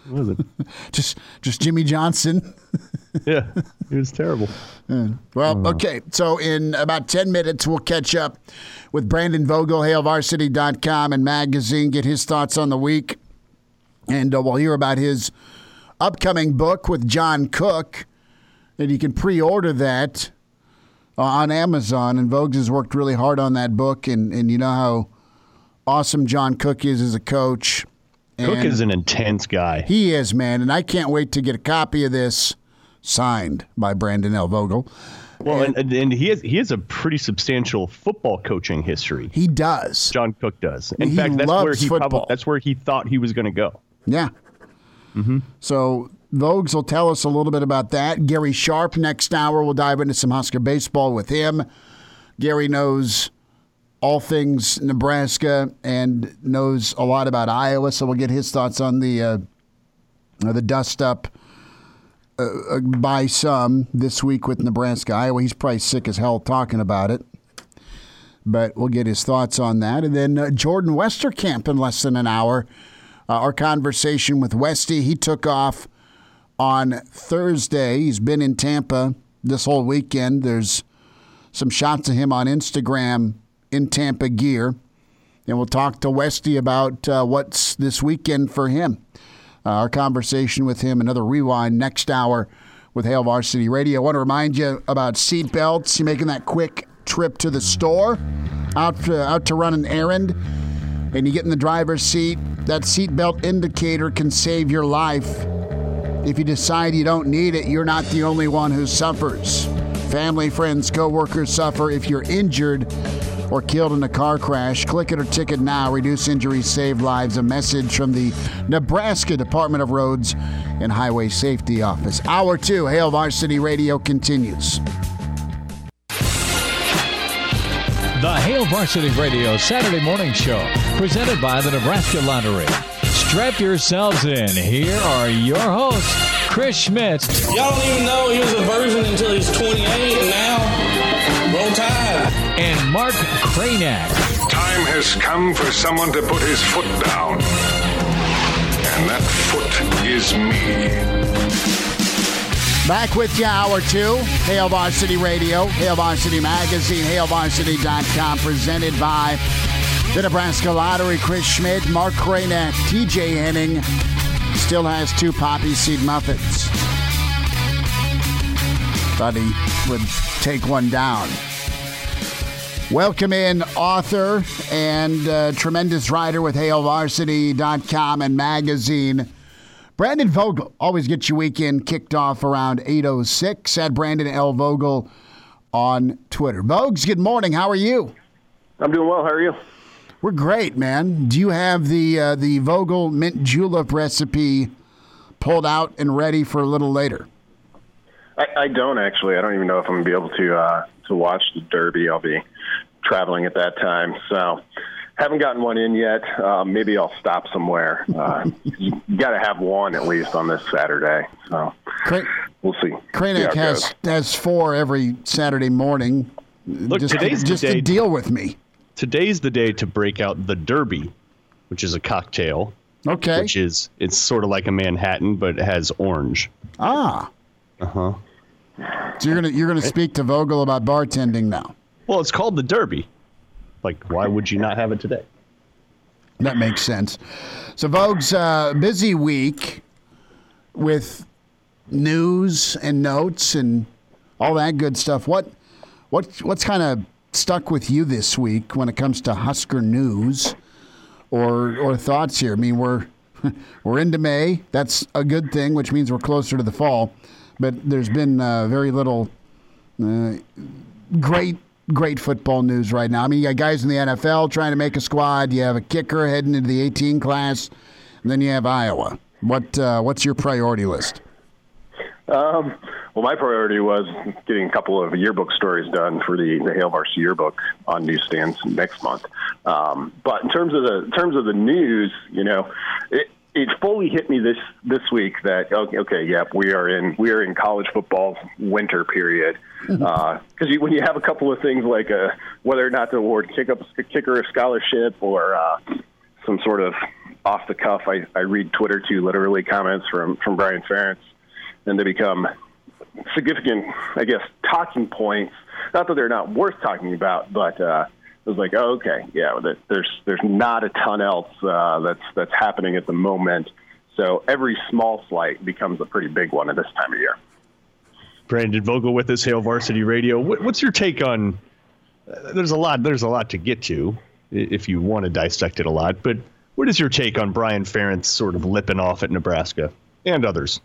just Jimmy Johnson. Yeah, he was terrible. Yeah. Well, okay. So in about 10 minutes, we'll catch up with Brandon Vogel, HailVarsity.com and magazine, get his thoughts on the week. And we'll hear about his upcoming book with John Cook. And you can pre-order that on Amazon. And Vogues has worked really hard on that book. And you know how awesome John Cook is as a coach. Cook is an intense guy. He is, man. And I can't wait to get a copy of this signed by Brandon L. Vogel. Well, and he has a pretty substantial football coaching history. He does. John Cook does. In fact, that's where he thought he was going to go. Yeah. Mm-hmm. So Vogues will tell us a little bit about that. Gary Sharp next hour. We'll dive into some Husker baseball with him. Gary knows all things Nebraska and knows a lot about Iowa, so we'll get his thoughts on the dust-up by some this week with Nebraska, Iowa. He's probably sick as hell talking about it, but we'll get his thoughts on that. And then Jordan Westerkamp in less than an hour. Our conversation with Westy. He took off on Thursday. He's been in Tampa this whole weekend. There's some shots of him on Instagram in Tampa gear. And we'll talk to Westy about what's this weekend for him. Our conversation with him, another rewind next hour with Hail Varsity Radio. I want to remind you about seatbelts. You're making that quick trip to the store, out to run an errand, and you get in the driver's seat. That seatbelt indicator can save your life. If you decide you don't need it, you're not the only one who suffers. Family, friends, co-workers suffer if you're injured or killed in a car crash. Click it or ticket now. Reduce injuries, save lives. A message from the Nebraska Department of Roads and Highway Safety Office. Hour 2, Hail Varsity Radio continues. The Hail Varsity Radio Saturday morning show, presented by the Nebraska Lottery. Strap yourselves in. Here are your hosts, Chris Schmidt. Y'all don't even know he was a virgin until he's 28, and now roll tide. And Mark Cranack. Time has come for someone to put his foot down. And that foot is me. Back with you, Hour 2, Hail Varsity Radio, Hail Varsity Magazine, HailVarsity.com, presented by the Nebraska Lottery. Chris Schmidt, Mark Cranack, TJ Henning still has 2 poppy seed muffins. Thought he would take one down. Welcome in author and tremendous writer with HailVarsity.com and magazine, Brandon Vogel. Always gets your weekend kicked off around 8:06 at Brandon L. Vogel on Twitter. Vogues, good morning. How are you? I'm doing well. How are you? We're great, man. Do you have the Vogel mint julep recipe pulled out and ready for a little later? I don't actually. I don't even know if I'm going to be able to watch the Derby. I'll be traveling at that time, so haven't gotten one in yet. Maybe I'll stop somewhere. You got to have one at least on this Saturday. So we'll see. Cranick has 4 every Saturday morning. Look, today's the day to deal with me. Today's the day to break out the Derby, which is a cocktail. Okay. It's sort of like a Manhattan, but it has orange. Ah. Uh-huh. So you're gonna speak to Vogel about bartending now. Well, it's called the Derby. Like, why would you not have it today? That makes sense. So Vogue's busy week with news and notes and all that good stuff. What's kind of stuck with you this week when it comes to Husker news or thoughts here? I mean, we're We're into May. That's a good thing, which means we're closer to the fall. But there's been very little great football news right now. I mean, you got guys in the NFL trying to make a squad. You have a kicker heading into the 18 class. And then you have Iowa. What's your priority list? Well, my priority was getting a couple of yearbook stories done for the Hail Varsity yearbook on newsstands next month. But in terms of the news, it fully hit me this week that we are in college football's winter period. Because when you have a couple of things like whether or not to award kicker a scholarship or some sort of off the cuff, I read Twitter to literally comments from Brian Ferentz, and they become significant, I guess, talking points. Not that they're not worth talking about, but it was like, there's not a ton else that's happening at the moment. So every small slight becomes a pretty big one at this time of year. Brandon Vogel with us, Hail Varsity Radio. What's your take on? There's a lot to get to if you want to dissect it a lot, but what is your take on Brian Ferentz sort of lipping off at Nebraska and others?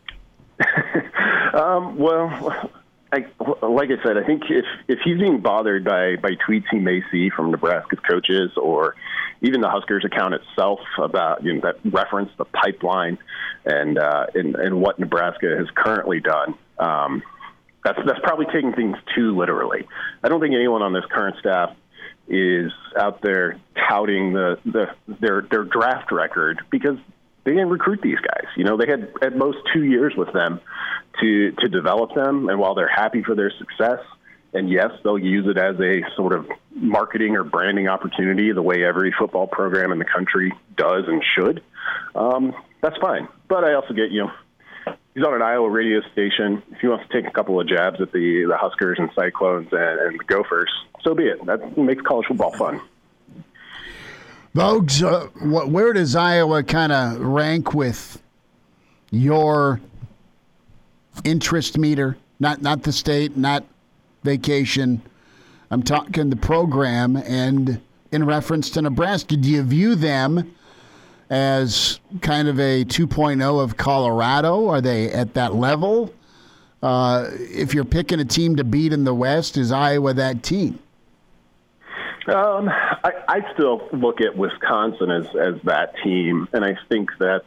Well, like I said, I think if he's being bothered by tweets he may see from Nebraska's coaches or even the Huskers account itself about that reference the pipeline and what Nebraska has currently done, that's probably taking things too literally. I don't think anyone on this current staff is out there touting their draft record because they didn't recruit these guys. They had at most 2 years with them to develop them. And while they're happy for their success, and yes, they'll use it as a sort of marketing or branding opportunity the way every football program in the country does and should, that's fine. But I also get, he's on an Iowa radio station. If he wants to take a couple of jabs at the Huskers and Cyclones and the Gophers, so be it. That makes college football fun. Bogues, where does Iowa kind of rank with your interest meter? Not the state, not vacation. I'm talking the program, and in reference to Nebraska, do you view them as kind of a 2.0 of Colorado? Are they at that level? If you're picking a team to beat in the West, is Iowa that team? I still look at Wisconsin as that team, and I think that's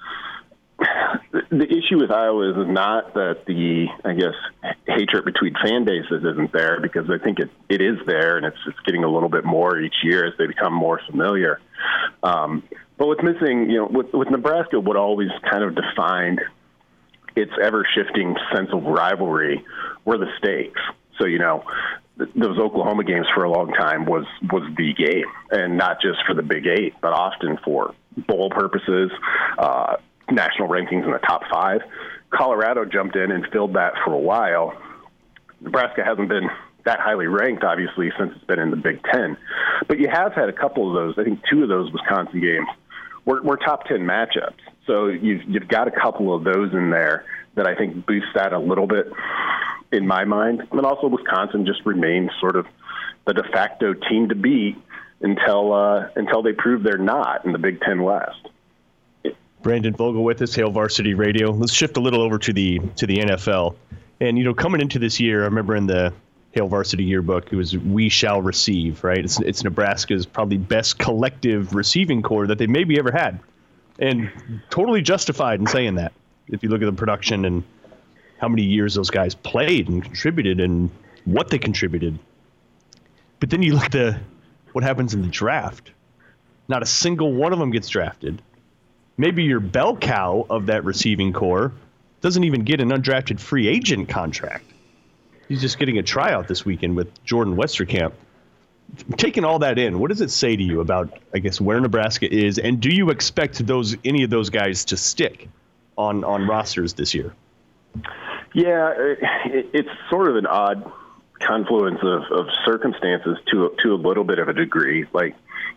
the issue with Iowa is not that the, I guess, hatred between fan bases isn't there, because I think it is there, and it's getting a little bit more each year as they become more familiar. But what's missing, with Nebraska, what always kind of defined its ever-shifting sense of rivalry were the stakes. So, those Oklahoma games for a long time was the game, and not just for the Big Eight, but often for bowl purposes, national rankings in the top 5. Colorado jumped in and filled that for a while. Nebraska hasn't been that highly ranked, obviously, since it's been in the Big Ten. But you have had a couple of those. I think 2 of those Wisconsin games were top 10 matchups. So you've got a couple of those in there that I think boost that a little bit in my mind. And also Wisconsin just remains sort of the de facto team to beat until they prove they're not in the Big Ten West. Brandon Vogel with us, Hail Varsity Radio. Let's shift a little over to the NFL. And, coming into this year, I remember in the Hail Varsity yearbook, it was "We shall receive," right? It's Nebraska's probably best collective receiving core that they maybe ever had. And totally justified in saying that. If you look at the production and how many years those guys played and contributed and what they contributed. But then you look at what happens in the draft. Not a single one of them gets drafted. Maybe your bell cow of that receiving core doesn't even get an undrafted free agent contract. He's just getting a tryout this weekend with Jordan Westerkamp. Taking all that in, what does it say to you about, I guess, where Nebraska is, and do you expect any of those guys to stick on rosters this year? Yeah, it's sort of an odd confluence of circumstances to a little bit of a degree. Like,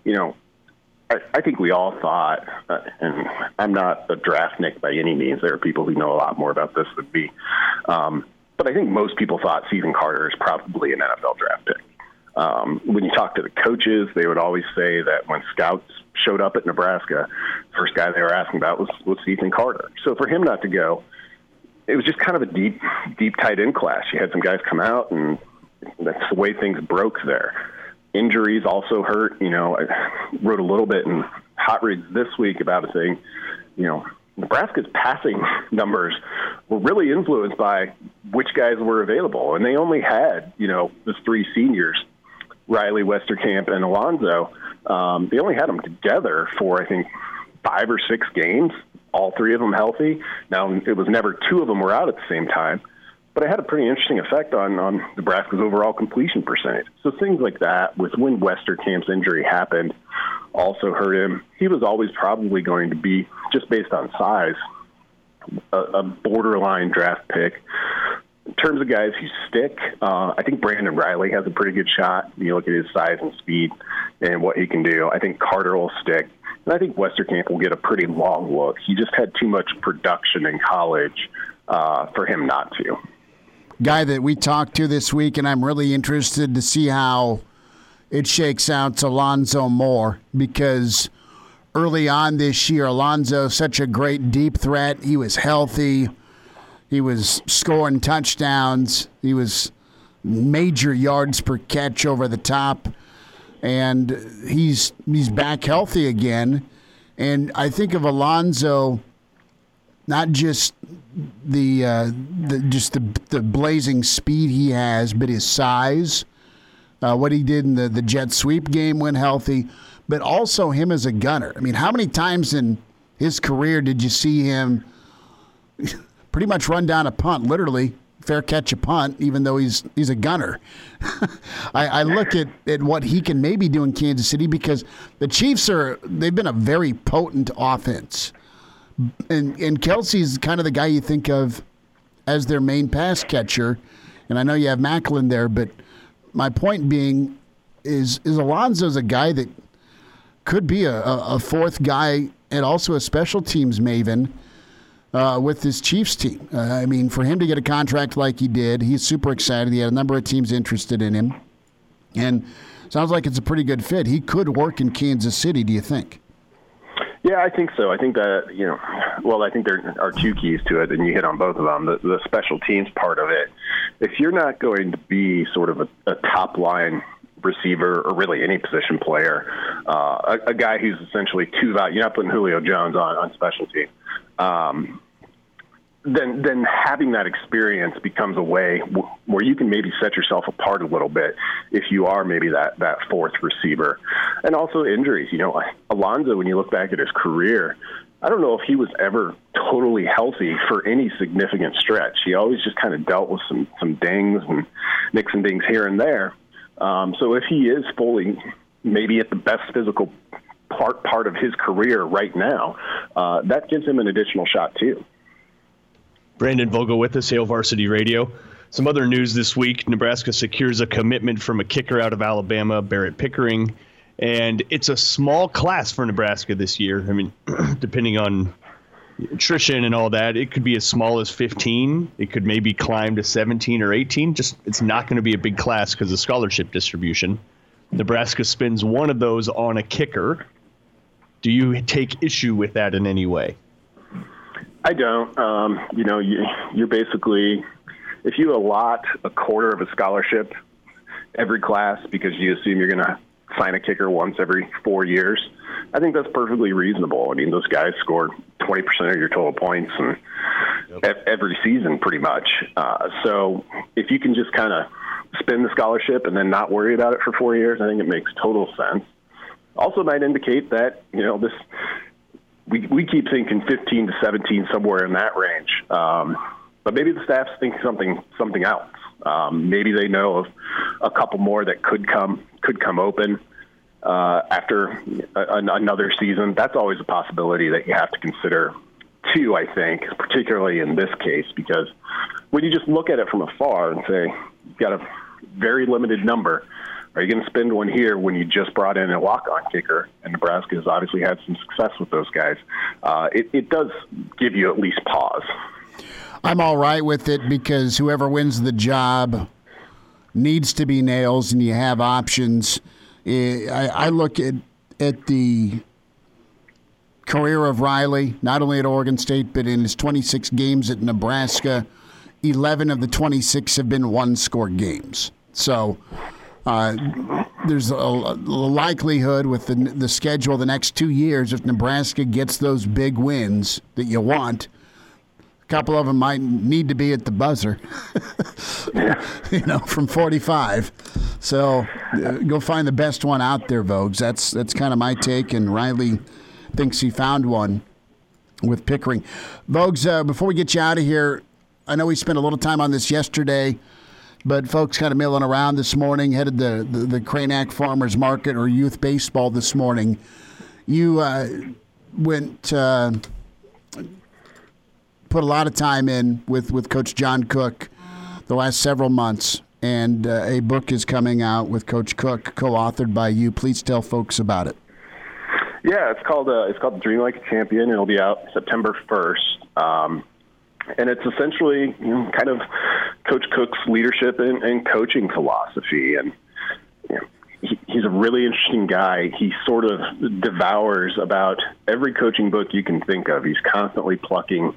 I think we all thought, and I'm not a draftnik by any means. There are people who know a lot more about this than me. But I think most people thought Stephen Carter is probably an NFL draft pick. When you talk to the coaches, they would always say that when scouts showed up at Nebraska, the first guy they were asking about was Ethan Carter. So for him not to go, it was just kind of a deep tight end class. You had some guys come out, and that's the way things broke there. Injuries also hurt. I wrote a little bit in Hot Reads this week about a thing. Nebraska's passing numbers were really influenced by which guys were available, and they only had, the three seniors, Riley, Westerkamp, and Alonzo. They only had them together for, I think, 5 or 6 games, all 3 of them healthy. Now, it was never 2 of them were out at the same time, but it had a pretty interesting effect on Nebraska's overall completion percentage. So things like that, with when Westerkamp's injury happened, also hurt him. He was always probably going to be, just based on size, a borderline draft pick. In terms of guys who stick, I think Brandon Riley has a pretty good shot. You look at his size and speed and what he can do. I think Carter will stick. And I think Westerkamp will get a pretty long look. He just had too much production in college for him not to. Guy that we talked to this week, and I'm really interested to see how it shakes out, to Alonzo Moore, because early on this year, Alonzo, such a great deep threat. He was healthy. He was scoring touchdowns. He was major yards per catch over the top. And he's back healthy again. And I think of Alonzo, not just the blazing speed he has, but his size, what he did in the jet sweep game when healthy, but also him as a gunner. I mean, how many times in his career did you see him pretty much run down a punt, literally fair catch a punt, even though he's a gunner? I look at what he can maybe do in Kansas City, because the Chiefs they've been a very potent offense. And Kelsey's kind of the guy you think of as their main pass catcher. And I know you have Macklin there, but my point being is Alonzo's a guy that could be a fourth guy and also a special teams maven with this Chiefs team. I mean, for him to get a contract like he did, he's super excited. He had a number of teams interested in him. And sounds like it's a pretty good fit. He could work in Kansas City, do you think? Yeah, I think so. I think that, I think there are 2 keys to it, and you hit on both of them. The special teams part of it. If you're not going to be sort of a top-line receiver or really any position player, a guy who's essentially too valuable, you're not putting Julio Jones on special teams, then having that experience becomes a way where you can maybe set yourself apart a little bit if you are maybe that fourth receiver. And also injuries. Alonzo, when you look back at his career, I don't know if he was ever totally healthy for any significant stretch. He always just kind of dealt with some dings and nicks and dings here and there. So if he is fully maybe at the best physical part of his career right now, that gives him an additional shot too. Brandon Vogel with us, Hail Varsity Radio. Some other news this week: Nebraska secures a commitment from a kicker out of Alabama, Barrett Pickering. And it's a small class for Nebraska this year. I mean, depending on attrition and all that, it could be as small as 15. It could maybe climb to 17 or 18. It's not going to be a big class because of scholarship distribution. Nebraska spends one of those on a kicker. Do you take issue with that in any way? I don't. You're basically, if you allot a quarter of a scholarship every class because you assume you're going to sign a kicker once every 4 years, I think that's perfectly reasonable. I mean, those guys scored 20% of your total points and every season pretty much. So if you can just kind of spend the scholarship and then not worry about it for 4 years, I think it makes total sense. Also might indicate that, we keep thinking 15 to 17, somewhere in that range. But maybe the staff's thinking something else. Maybe they know of a couple more that could come open after another season. That's always a possibility that you have to consider too, I think, particularly in this case, because when you just look at it from afar and say, you've got a very limited number, are you going to spend one here when you just brought in a walk-on kicker? And Nebraska has obviously had some success with those guys. It does give you at least pause. I'm all right with it because whoever wins the job needs to be nails and you have options. I look at the career of Riley, not only at Oregon State, but in his 26 games at Nebraska, 11 of the 26 have been one-score games. So there's a likelihood with the schedule the next 2 years, if Nebraska gets those big wins that you want, a couple of them might need to be at the buzzer, from 45. So go find the best one out there, Vogues. That's kind of my take, and Riley thinks he found one with Pickering. Vogues, before we get you out of here, I know we spent a little time on this yesterday, but folks kind of milling around this morning, headed the Cranack Farmers Market or youth baseball this morning. You went, put a lot of time in with Coach John Cook the last several months, and a book is coming out with Coach Cook, co-authored by you. Please tell folks about it. Yeah, it's called Dream Like a Champion. It'll be out September 1st. And it's essentially kind of Coach Cook's leadership and coaching philosophy. And he's a really interesting guy. He sort of devours about every coaching book you can think of. He's constantly plucking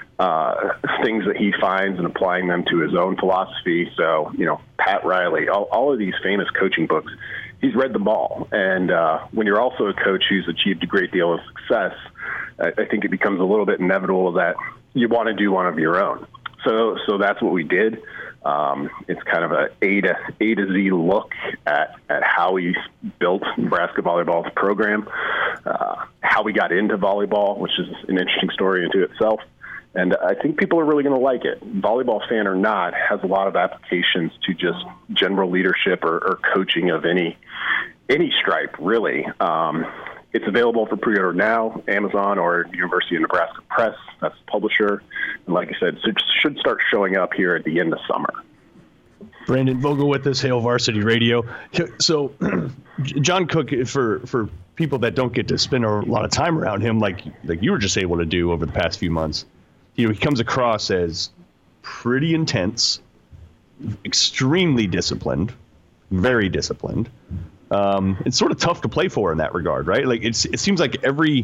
things that he finds and applying them to his own philosophy. So, Pat Riley, all of these famous coaching books, he's read them all. And when you're also a coach who's achieved a great deal of success, I think it becomes a little bit inevitable that you want to do one of your own. So that's what we did. It's kind of a to Z look at how we built Nebraska volleyball's program, how we got into volleyball, which is an interesting story into itself. And I think people are really going to like it. Volleyball fan or not, has a lot of applications to just general leadership or coaching of any stripe, really. It's available for pre-order now, Amazon or University of Nebraska Press. That's the publisher. And like I said, it should start showing up here at the end of summer. Brandon Vogel with us, Hail Varsity Radio. So John Cook, for people that don't get to spend a lot of time around him like you were just able to do over the past few months, he comes across as pretty intense, extremely disciplined, very disciplined. It's sort of tough to play for in that regard, right? Like it seems like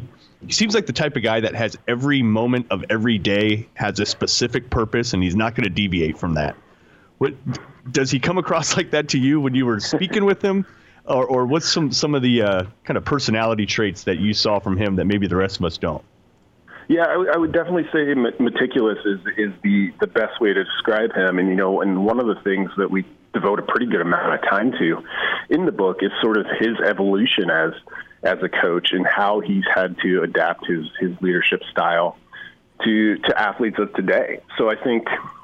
the type of guy that has every moment of every day has a specific purpose, and he's not going to deviate from that. What does he come across like that to you when you were speaking with him, or what's some of the kind of personality traits that you saw from him that maybe the rest of us don't? Yeah, I would definitely say meticulous is the best way to describe him. And, and one of the things that we devote a pretty good amount of time to in the book is sort of his evolution as a coach and how he's had to adapt his leadership style to athletes of today. So I think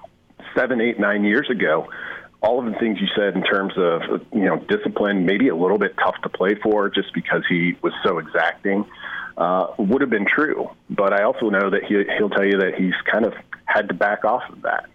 7, 8, 9 years ago, all of the things you said in terms of, discipline, maybe a little bit tough to play for just because he was so exacting, would have been true. But I also know that he'll tell you that he's kind of had to back off of that.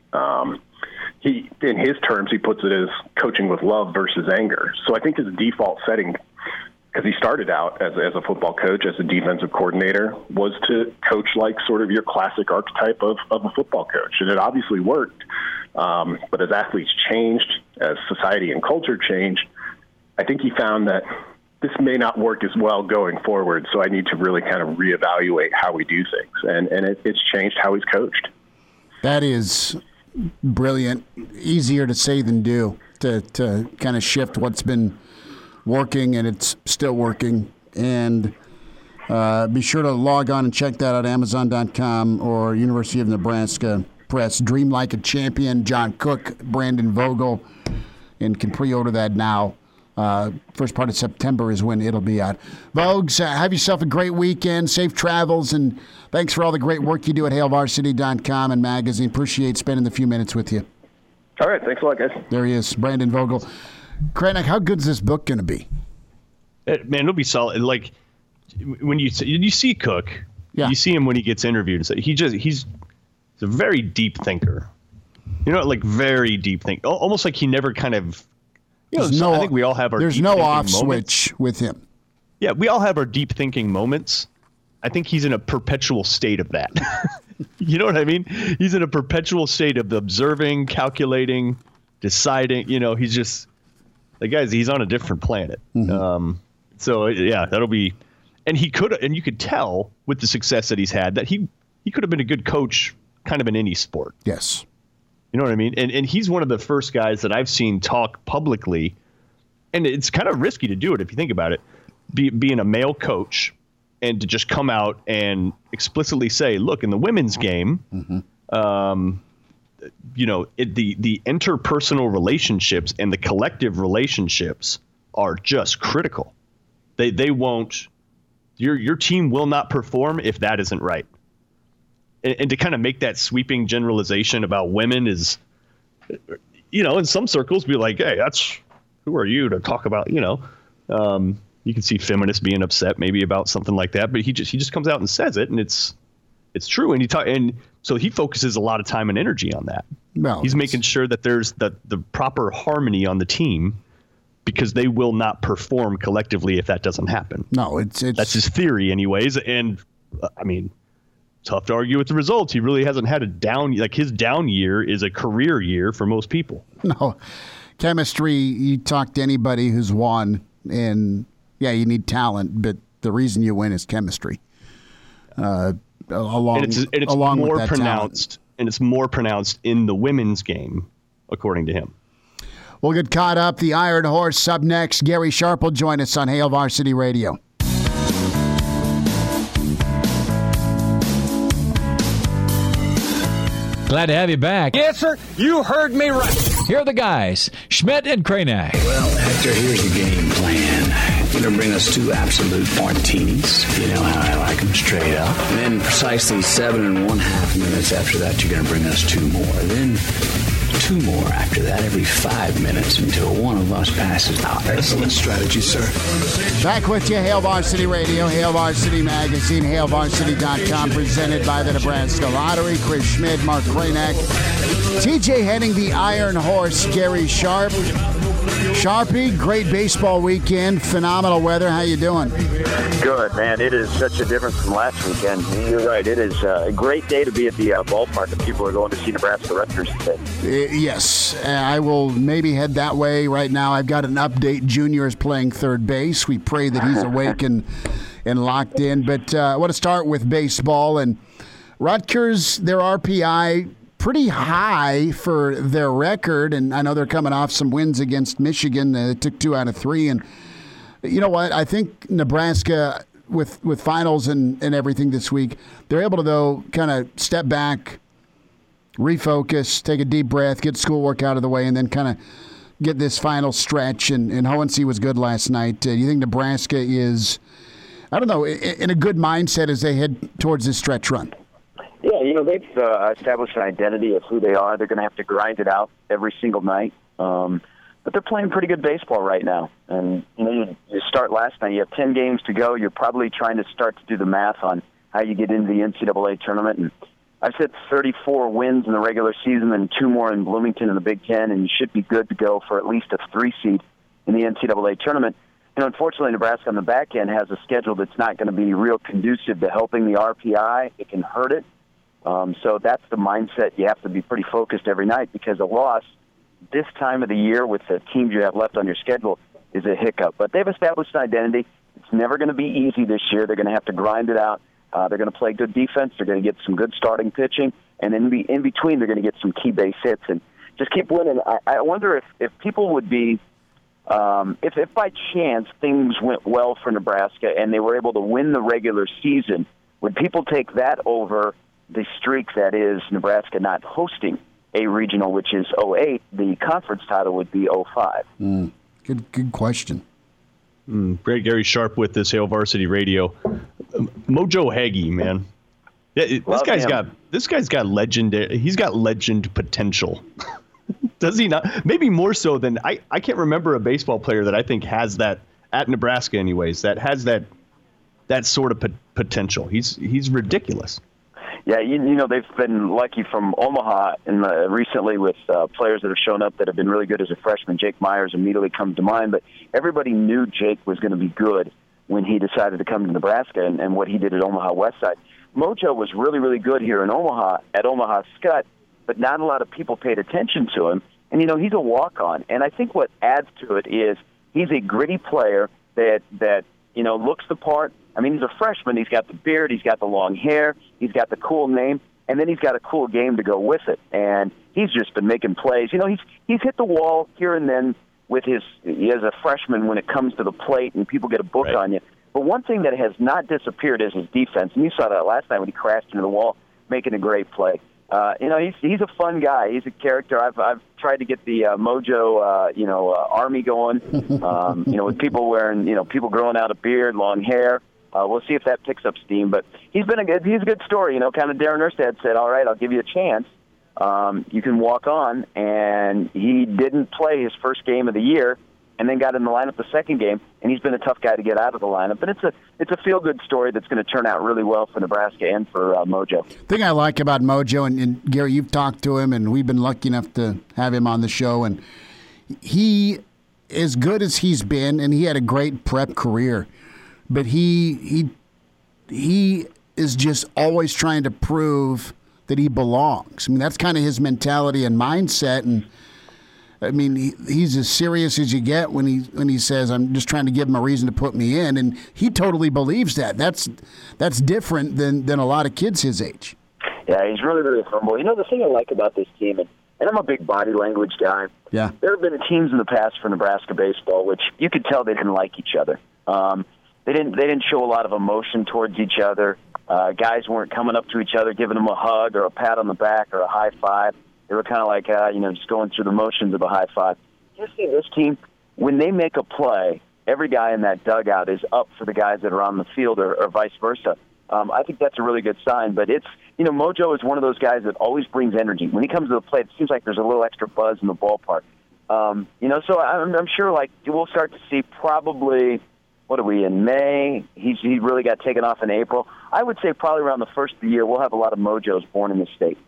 He, in his terms, he puts it as coaching with love versus anger. So I think his default setting, because he started out as a football coach, as a defensive coordinator, was to coach like sort of your classic archetype of a football coach. And it obviously worked. But as athletes changed, as society and culture changed, I think he found that this may not work as well going forward, so I need to really kind of reevaluate how we do things. And it's changed how he's coached. That is brilliant. Easier to say than do, to kind of shift what's been working, and it's still working. And be sure to log on and check that out, Amazon.com or University of Nebraska Press. Dream Like a Champion, John Cook, Brandon Vogel, and can pre-order that now. First part of September is when it'll be out. Vogues, have yourself a great weekend, safe travels, and thanks for all the great work you do at HailVarsity.com and magazine. Appreciate spending the few minutes with you. All right, thanks a lot, guys. There he is, Brandon Vogel. Cranack, how good is this book going to be? Man, it'll be solid. Like when you see Cook, you see him when he gets interviewed. He's a very deep thinker. Like very deep thinker. Almost like he never kind of. I think we all have our. There's no off switch with him. Yeah, we all have our deep thinking moments. I think he's in a perpetual state of that. You know what I mean? He's in a perpetual state of observing, calculating, deciding. He's just he's on a different planet. Mm-hmm. So yeah, that'll be, and you could tell with the success that he's had that he could have been a good coach, kind of in any sport. Yes. You know what I mean? And he's one of the first guys that I've seen talk publicly, and it's kind of risky to do it if you think about it, being a male coach, and to just come out and explicitly say, look, in the women's game, mm-hmm. The interpersonal relationships and the collective relationships are just critical. They won't. Your team will not perform if that isn't right. And to kind of make that sweeping generalization about women is, in some circles be like, hey, who are you to talk about, you can see feminists being upset maybe about something like that, but he just comes out and says it, and it's true. And so he focuses a lot of time and energy on that. Well, he's making sure that there's the proper harmony on the team, because they will not perform collectively if that doesn't happen. No, that's his theory anyways. And tough to argue with the results. He really hasn't had a down, his down year is a career year for most people. No, chemistry, you talk to anybody who's won, and yeah, you need talent, but the reason you win is chemistry. Along it's with more that pronounced, talent. and it's more pronounced in the women's game, according to him. We'll get caught up. The Iron Horse up next. Gary Sharp will join us on Hail Varsity Radio. Glad to have you back. Yes, sir. You heard me right. Here are the guys, Schmidt and Kranak. Well, Hector, here's the game plan. You're going to bring us 2 absolute martinis. You know how I like them, straight up. And then precisely 7.5 minutes after that, you're going to bring us 2 more. Then 2 more after that every 5 minutes until one of us passes out. Excellent strategy, sir. Back with you, Hail Varsity Radio, Hail Varsity Magazine, HailVarsity.com, presented by the Nebraska Lottery. Chris Schmidt, Mark Kranak, TJ Henning, the Iron Horse, Gary Sharp. Sharpie, great baseball weekend, phenomenal weather. How you doing? Good, man. It is such a difference from last weekend. You're right. It is a great day to be at the ballpark, and people are going to see Nebraska Rutgers today. Yes, I will maybe head that way right now. I've got an update. Junior is playing third base. We pray that he's awake and locked in. But I want to start with baseball. And Rutgers, their RPI, pretty high for their record. And I know they're coming off some wins against Michigan. They took 2 out of 3. And you know what? I think Nebraska, with finals and everything this week, they're able to, though, kind of step back, refocus, take a deep breath, get schoolwork out of the way, and then kind of get this final stretch. And Hohensee was good last night. Do you think Nebraska is, I don't know, in a good mindset as they head towards this stretch run? Yeah, they've established an identity of who they are. They're going to have to grind it out every single night. But they're playing pretty good baseball right now. And you start last night. You have 10 games to go. You're probably trying to start to do the math on how you get into the NCAA tournament. And I've said 34 wins in the regular season and 2 more in Bloomington in the Big Ten, and you should be good to go for at least a 3 seed in the NCAA tournament. And unfortunately, Nebraska on the back end has a schedule that's not going to be real conducive to helping the RPI. It can hurt it. So that's the mindset. You have to be pretty focused every night, because a loss this time of the year with the teams you have left on your schedule is a hiccup. But they've established an identity. It's never going to be easy this year. They're going to have to grind it out. They're going to play good defense. They're going to get some good starting pitching. And then in between, they're going to get some key base hits and just keep winning. I wonder if people would be, if by chance things went well for Nebraska and they were able to win the regular season, would people take that over the streak that is Nebraska not hosting a regional, which is 08? The conference title would be 05. Good question. Great Gary Sharp with this Hail Varsity Radio. Mojo Hagee, man. Yeah, this guy's got legendary. He's got legend potential. Does he not? Maybe more so than I can't remember a baseball player that I think has that at Nebraska anyways, that has that sort of potential. He's ridiculous. Yeah, they've been lucky from Omaha recently with players that have shown up that have been really good as a freshman. Jake Myers immediately comes to mind, but everybody knew Jake was going to be good when he decided to come to Nebraska and what he did at Omaha Westside. Mojo was really, really good here in Omaha, at Omaha Scott, but not a lot of people paid attention to him. And, he's a walk-on. And I think what adds to it is he's a gritty player that looks the part. I mean, he's a freshman. He's got the beard. He's got the long hair. He's got the cool name. And then he's got a cool game to go with it. And he's just been making plays. He's hit the wall here and then as a freshman when it comes to the plate and people get a book on you. But one thing that has not disappeared is his defense. And you saw that last night when he crashed into the wall, making a great play. He's a fun guy. He's a character. I've tried to get the Mojo, army going. With people wearing, people growing out a beard, long hair. We'll see if that picks up steam. But he's a good story. Kind of Darren Erstad said, all right, I'll give you a chance. You can walk on. And he didn't play his first game of the year and then got in the lineup the second game. And he's been a tough guy to get out of the lineup. But it's a feel-good story that's going to turn out really well for Nebraska and for Mojo. The thing I like about Mojo, and Gary, you've talked to him, and we've been lucky enough to have him on the show, and he, as good as he's been, and he had a great prep career, but he is just always trying to prove that he belongs. I mean, that's kind of his mentality and mindset, and I mean, he's as serious as you get when he says, "I'm just trying to give him a reason to put me in," and he totally believes that. That's different than a lot of kids his age. Yeah, he's really, really humble. The thing I like about this team, and I'm a big body language guy. Yeah, there have been teams in the past for Nebraska baseball which you could tell they didn't like each other. They didn't show a lot of emotion towards each other. Guys weren't coming up to each other, giving them a hug or a pat on the back or a high five. They were kind of like, just going through the motions of a high five. You see this team, when they make a play, every guy in that dugout is up for the guys that are on the field or vice versa. I think that's a really good sign. But it's, Mojo is one of those guys that always brings energy. When he comes to the plate, it seems like there's a little extra buzz in the ballpark. So I'm sure, we'll start to see probably, what are we, in May? He really got taken off in April. I would say probably around the first of the year, we'll have a lot of Mojos born in the state.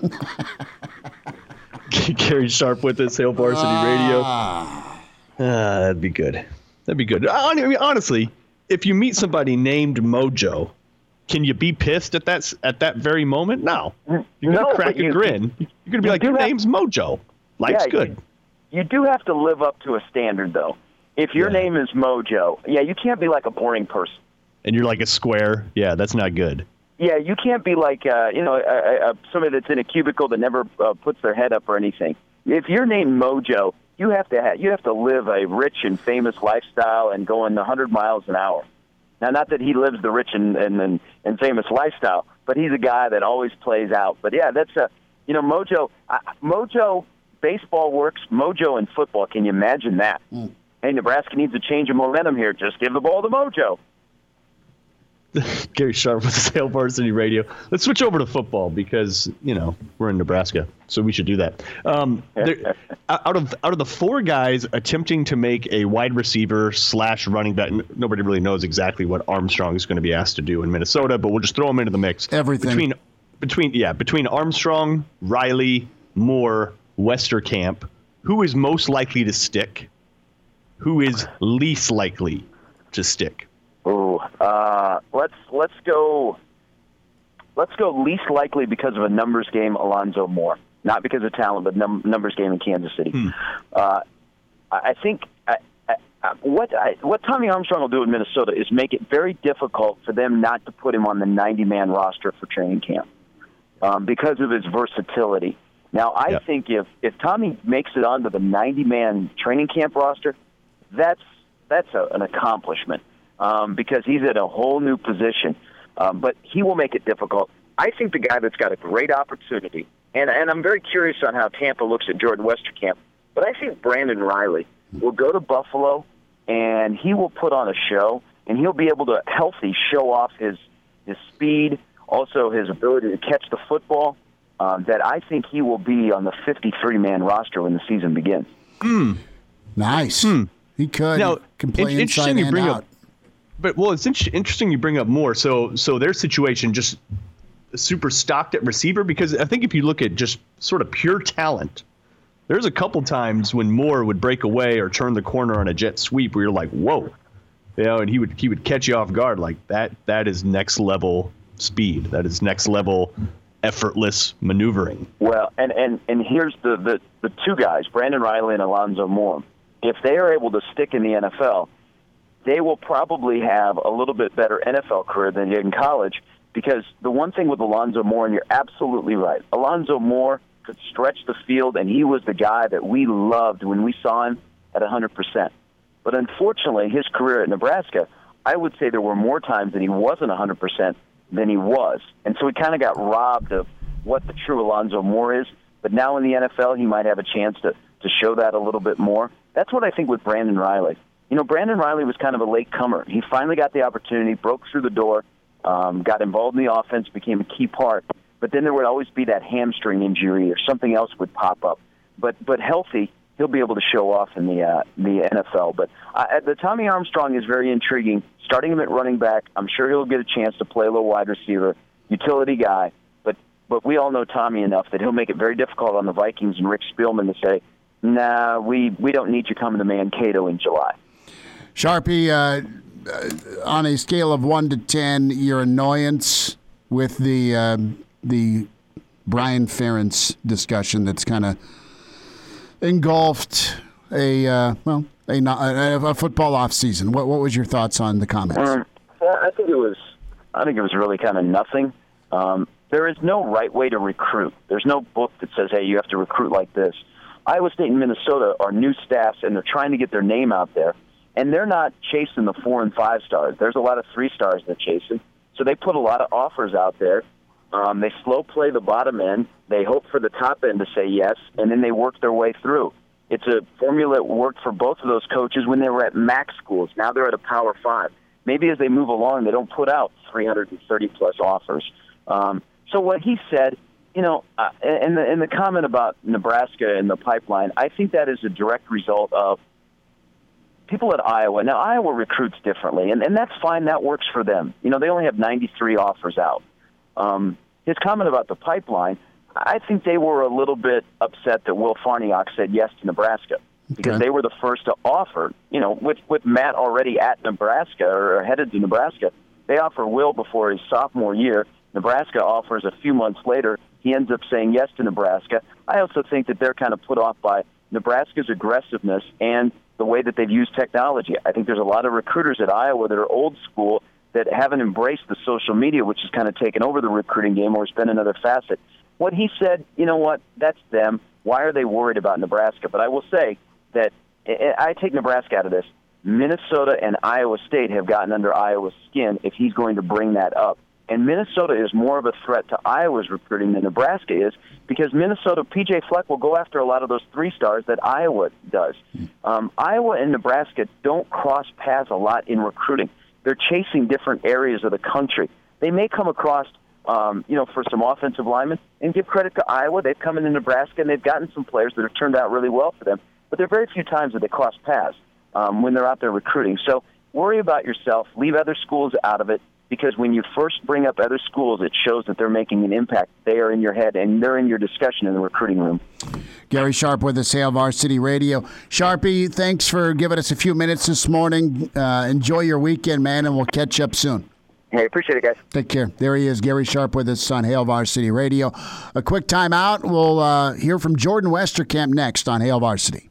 Gary Sharp with us, Hail Varsity Radio. That'd be good. Honestly, if you meet somebody named Mojo, can you be pissed at that very moment? No. You're going to crack a grin. You're going to be like, your name's Mojo. Life's good. You do have to live up to a standard, though. If your name is Mojo, you can't be like a boring person. And you're like a square. Yeah, that's not good. Yeah, you can't be like, somebody that's in a cubicle that never puts their head up or anything. If you're named Mojo, you have to live a rich and famous lifestyle and going 100 miles an hour. Now, not that he lives the rich and famous lifestyle, but he's a guy that always plays out. But yeah, that's Mojo. Mojo baseball works. Mojo in football. Can you imagine that? Hey, Nebraska needs a change of momentum here. Just give the ball to Mojo. Gary Sharp with Hail Varsity Radio. Let's switch over to football because, we're in Nebraska, so we should do that. Out of the four guys attempting to make a wide receiver / running back, nobody really knows exactly what Armstrong is going to be asked to do in Minnesota, but we'll just throw him into the mix. Everything. Between Armstrong, Riley, Moore, Westerkamp, who is most likely to stick? Who is least likely to stick? Let's go least likely because of a numbers game, Alonzo Moore. Not because of talent, but numbers game in Kansas City. I think what Tommy Armstrong will do in Minnesota is make it very difficult for them not to put him on the 90-man roster for training camp because of his versatility. Now, I think if Tommy makes it onto the 90-man training camp roster, that's an accomplishment. Because he's at a whole new position. But he will make it difficult. I think the guy that's got a great opportunity, and I'm very curious on how Tampa looks at Jordan Westerkamp, but I think Brandon Riley will go to Buffalo, and he will put on a show, and he'll be able to show off his speed, also his ability to catch the football, that I think he will be on the 53-man roster when the season begins. Nice. He could. Now, can play inside and out. It's interesting you bring up Moore. So their situation just super stocked at receiver, because I think if you look at just sort of pure talent, there's a couple times when Moore would break away or turn the corner on a jet sweep where you're like, whoa, and he would catch you off guard like that. That is next level speed. That is next level effortless maneuvering. Well, and here's the two guys, Brandon Reilly and Alonzo Moore. If they are able to stick in the NFL, they will probably have a little bit better NFL career than they did in college, because the one thing with Alonzo Moore, and you're absolutely right, Alonzo Moore could stretch the field, and he was the guy that we loved when we saw him at 100%. But unfortunately, his career at Nebraska, I would say there were more times that he wasn't 100% than he was. And so he kind of got robbed of what the true Alonzo Moore is. But now in the NFL, he might have a chance to show that a little bit more. That's what I think with Brandon Reilly. You know, Brandon Reilly was kind of a late comer. He finally got the opportunity, broke through the door, got involved in the offense, became a key part. But then there would always be that hamstring injury or something else would pop up. But healthy, he'll be able to show off in the NFL. But the Tommy Armstrong is very intriguing. Starting him at running back, I'm sure he'll get a chance to play a little wide receiver, utility guy. But we all know Tommy enough that he'll make it very difficult on the Vikings and Rick Spielman to say, nah, we don't need you coming to Mankato in July. Sharpie, on a scale of 1 to 10, your annoyance with the Brian Ferentz discussion that's kind of engulfed a football offseason. What was your thoughts on the comments? I think it was really kind of nothing. There is no right way to recruit. There's no book that says, hey, you have to recruit like this. Iowa State and Minnesota are new staffs, and they're trying to get their name out there. And they're not chasing the 4 and 5 stars. There's a lot of 3 stars they're chasing. So they put a lot of offers out there. They slow play the bottom end. They hope for the top end to say yes, and then they work their way through. It's a formula that worked for both of those coaches when they were at MAC schools. Now they're at a Power 5. Maybe as they move along, they don't put out 330-plus offers. So what he said, you know, and the comment about Nebraska and the pipeline, I think that is a direct result of people at Iowa. Now, Iowa recruits differently, and that's fine. That works for them. You know, they only have 93 offers out. His comment about the pipeline, I think they were a little bit upset that Will Farniok said yes to Nebraska because they were the first to offer. You know, with Matt already at Nebraska or headed to Nebraska, they offer Will before his sophomore year. Nebraska offers a few months later. He ends up saying yes to Nebraska. I also think that they're kind of put off by Nebraska's aggressiveness and the way that they've used technology. I think there's a lot of recruiters at Iowa that are old school that haven't embraced the social media, which has kind of taken over the recruiting game, or it's been another facet. What he said, you know what, that's them. Why are they worried about Nebraska? But I will say that I take Nebraska out of this. Minnesota and Iowa State have gotten under Iowa's skin if he's going to bring that up. And Minnesota is more of a threat to Iowa's recruiting than Nebraska is because Minnesota, P.J. Fleck will go after a lot of those 3 stars that Iowa does. Iowa and Nebraska don't cross paths a lot in recruiting. They're chasing different areas of the country. They may come across, for some offensive linemen, and give credit to Iowa. They've come into Nebraska, and they've gotten some players that have turned out really well for them. But there are very few times that they cross paths when they're out there recruiting. So worry about yourself. Leave other schools out of it. Because when you first bring up other schools, it shows that they're making an impact. They are in your head, and they're in your discussion in the recruiting room. Gary Sharp with us, Hail Varsity Radio. Sharpie, thanks for giving us a few minutes this morning. Enjoy your weekend, man, and we'll catch up soon. Hey, appreciate it, guys. Take care. There he is, Gary Sharp with us on Hail Varsity Radio. A quick timeout. We'll hear from Jordan Westerkamp next on Hail Varsity.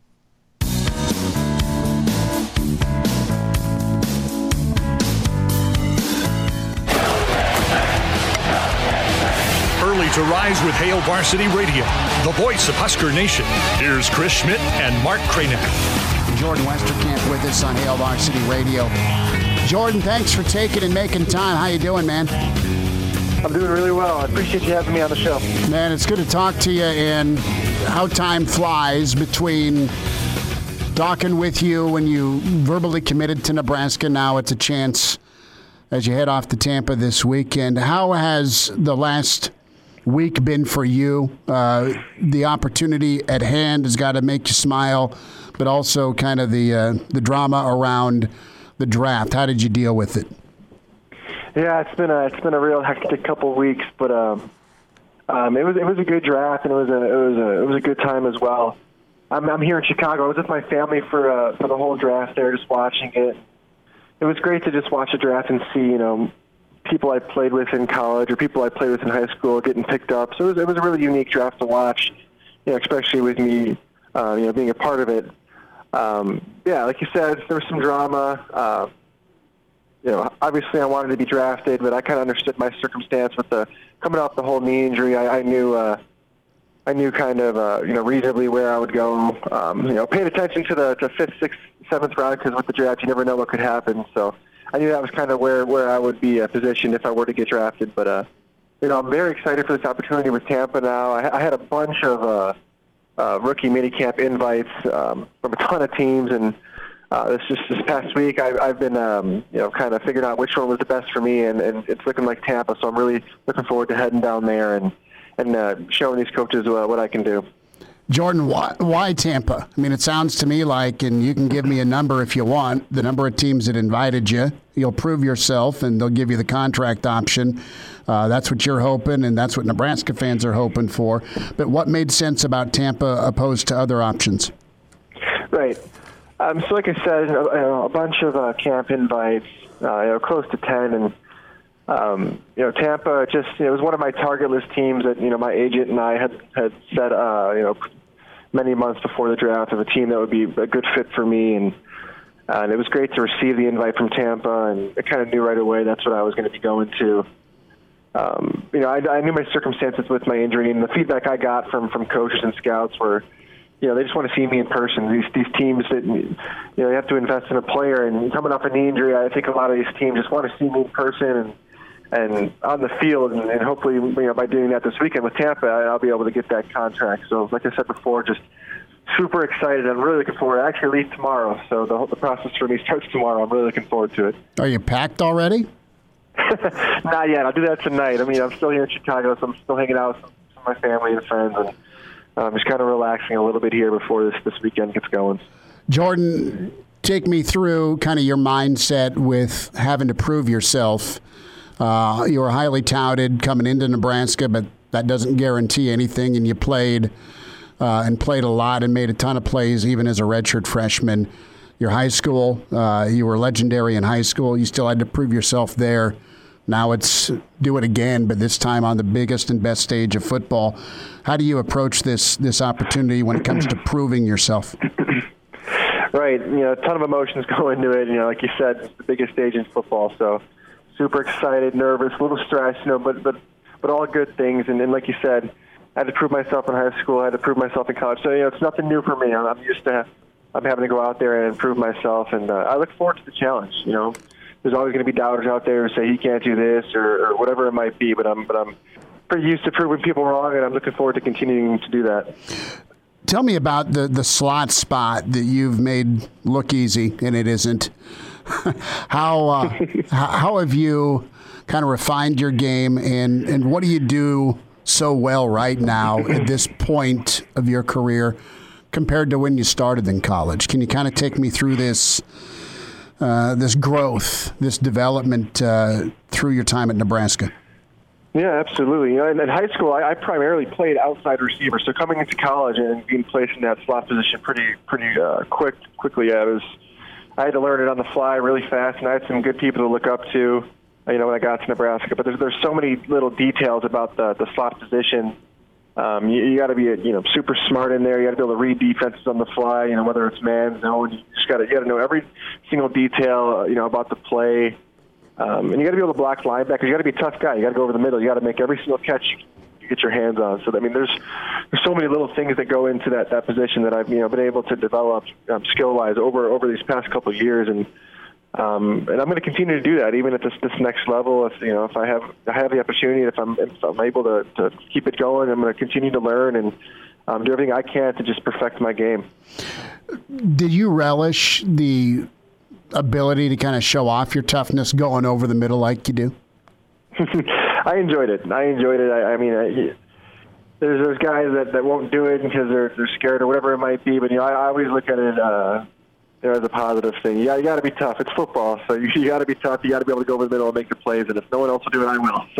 To rise with Hail Varsity Radio, the voice of Husker Nation. Here's Chris Schmidt and Mark Kranek. Jordan Westerkamp with us on Hail Varsity Radio. Jordan, thanks for taking and making time. How you doing, man? I'm doing really well. I appreciate you having me on the show. Man, it's good to talk to you, and how time flies between talking with you when you verbally committed to Nebraska. Now it's a chance as you head off to Tampa this weekend. How has the last week been for you? The opportunity at hand has got to make you smile, but also kind of the drama around the draft. How did you deal with it? Yeah, it's been a real hectic couple of weeks, but it was a good draft, and it was a good time as well. I'm here in Chicago. I was with my family for the whole draft there, just watching it. It was great to just watch the draft and see people I played with in college or people I played with in high school getting picked up. So it was a really unique draft to watch, especially with me, being a part of it. Like you said, there was some drama. Obviously I wanted to be drafted, but I kind of understood my circumstance with coming off the whole knee injury. I knew kind of, reasonably where I would go. Paying attention to the 5th, 6th, 7th round, because with the draft, you never know what could happen. So I knew that was kind of where I would be positioned if I were to get drafted. But, I'm very excited for this opportunity with Tampa now. I had a bunch of rookie minicamp invites from a ton of teams, and this past week I've been, kind of figuring out which one was the best for me, and it's looking like Tampa. So I'm really looking forward to heading down there and showing these coaches what I can do. Jordan, why Tampa? I mean, it sounds to me like, and you can give me a number if you want, the number of teams that invited you. You'll prove yourself, and they'll give you the contract option. That's what you're hoping, and that's what Nebraska fans are hoping for. But what made sense about Tampa opposed to other options? Right. So like I said, a bunch of camp invites, close to 10, and Tampa just, it was one of my target list teams that, my agent and I had set, many months before the draft of a team that would be a good fit for me. And it was great to receive the invite from Tampa, and I kind of knew right away that's what I was going to be going to. I knew my circumstances with my injury, and the feedback I got from coaches and scouts were, they just want to see me in person. These teams that, you have to invest in a player, and coming off a knee injury, I think a lot of these teams just want to see me in person and on the field, and hopefully, by doing that this weekend with Tampa, I'll be able to get that contract. So, like I said before, just super excited. I'm really looking forward. I actually leave tomorrow, so the process for me starts tomorrow. I'm really looking forward to it. Are you packed already? Not yet. I'll do that tonight. I mean, I'm still here in Chicago, so I'm still hanging out with some of my family and friends, and I'm just kind of relaxing a little bit here before this weekend gets going. Jordan, take me through kind of your mindset with having to prove yourself. You were highly touted coming into Nebraska, but that doesn't guarantee anything, and you played a lot and made a ton of plays even as a redshirt freshman. Your high school, you were legendary in high school. You still had to prove yourself there. Now it's do it again, but this time on the biggest and best stage of football. How do you approach this opportunity when it comes to proving yourself? Right. A ton of emotions go into it. Like you said, it's the biggest stage in football, so super excited, nervous, a little stressed, but all good things. And like you said, I had to prove myself in high school. I had to prove myself in college. So, it's nothing new for me. I'm used to having to go out there and prove myself, and I look forward to the challenge. There's always going to be doubters out there who say he can't do this or whatever it might be, but I'm pretty used to proving people wrong, and I'm looking forward to continuing to do that. Tell me about the slot spot that you've made look easy, and it isn't. How have you kind of refined your game, and what do you do so well right now at this point of your career compared to when you started in college? Can you kind of take me through this growth, this development through your time at Nebraska? Yeah, absolutely. In high school, I primarily played outside receiver. So coming into college and being placed in that slot position pretty quickly, I had to learn it on the fly really fast, and I had some good people to look up to, when I got to Nebraska. But there's so many little details about the slot position. You got to be super smart in there. You got to be able to read defenses on the fly. Whether it's man, zone, you got to know every single detail. About the play, and you got to be able to block linebackers. You got to be a tough guy. You got to go over the middle. You got to make every single catch you get your hands on. So there's so many little things that go into that position that I've been able to develop skill wise over these past couple of years, and I'm going to continue to do that even at this next level. If I have the opportunity, if I'm able to keep it going, I'm going to continue to learn and do everything I can to just perfect my game. Did you relish the ability to kind of show off your toughness going over the middle like you do? I enjoyed it. I mean, there's guys that won't do it because they're scared or whatever it might be. But I always look at it as a positive thing. You got to be tough. It's football, so you got to be tough. You got to be able to go over the middle and make the plays. And if no one else will do it, I will. So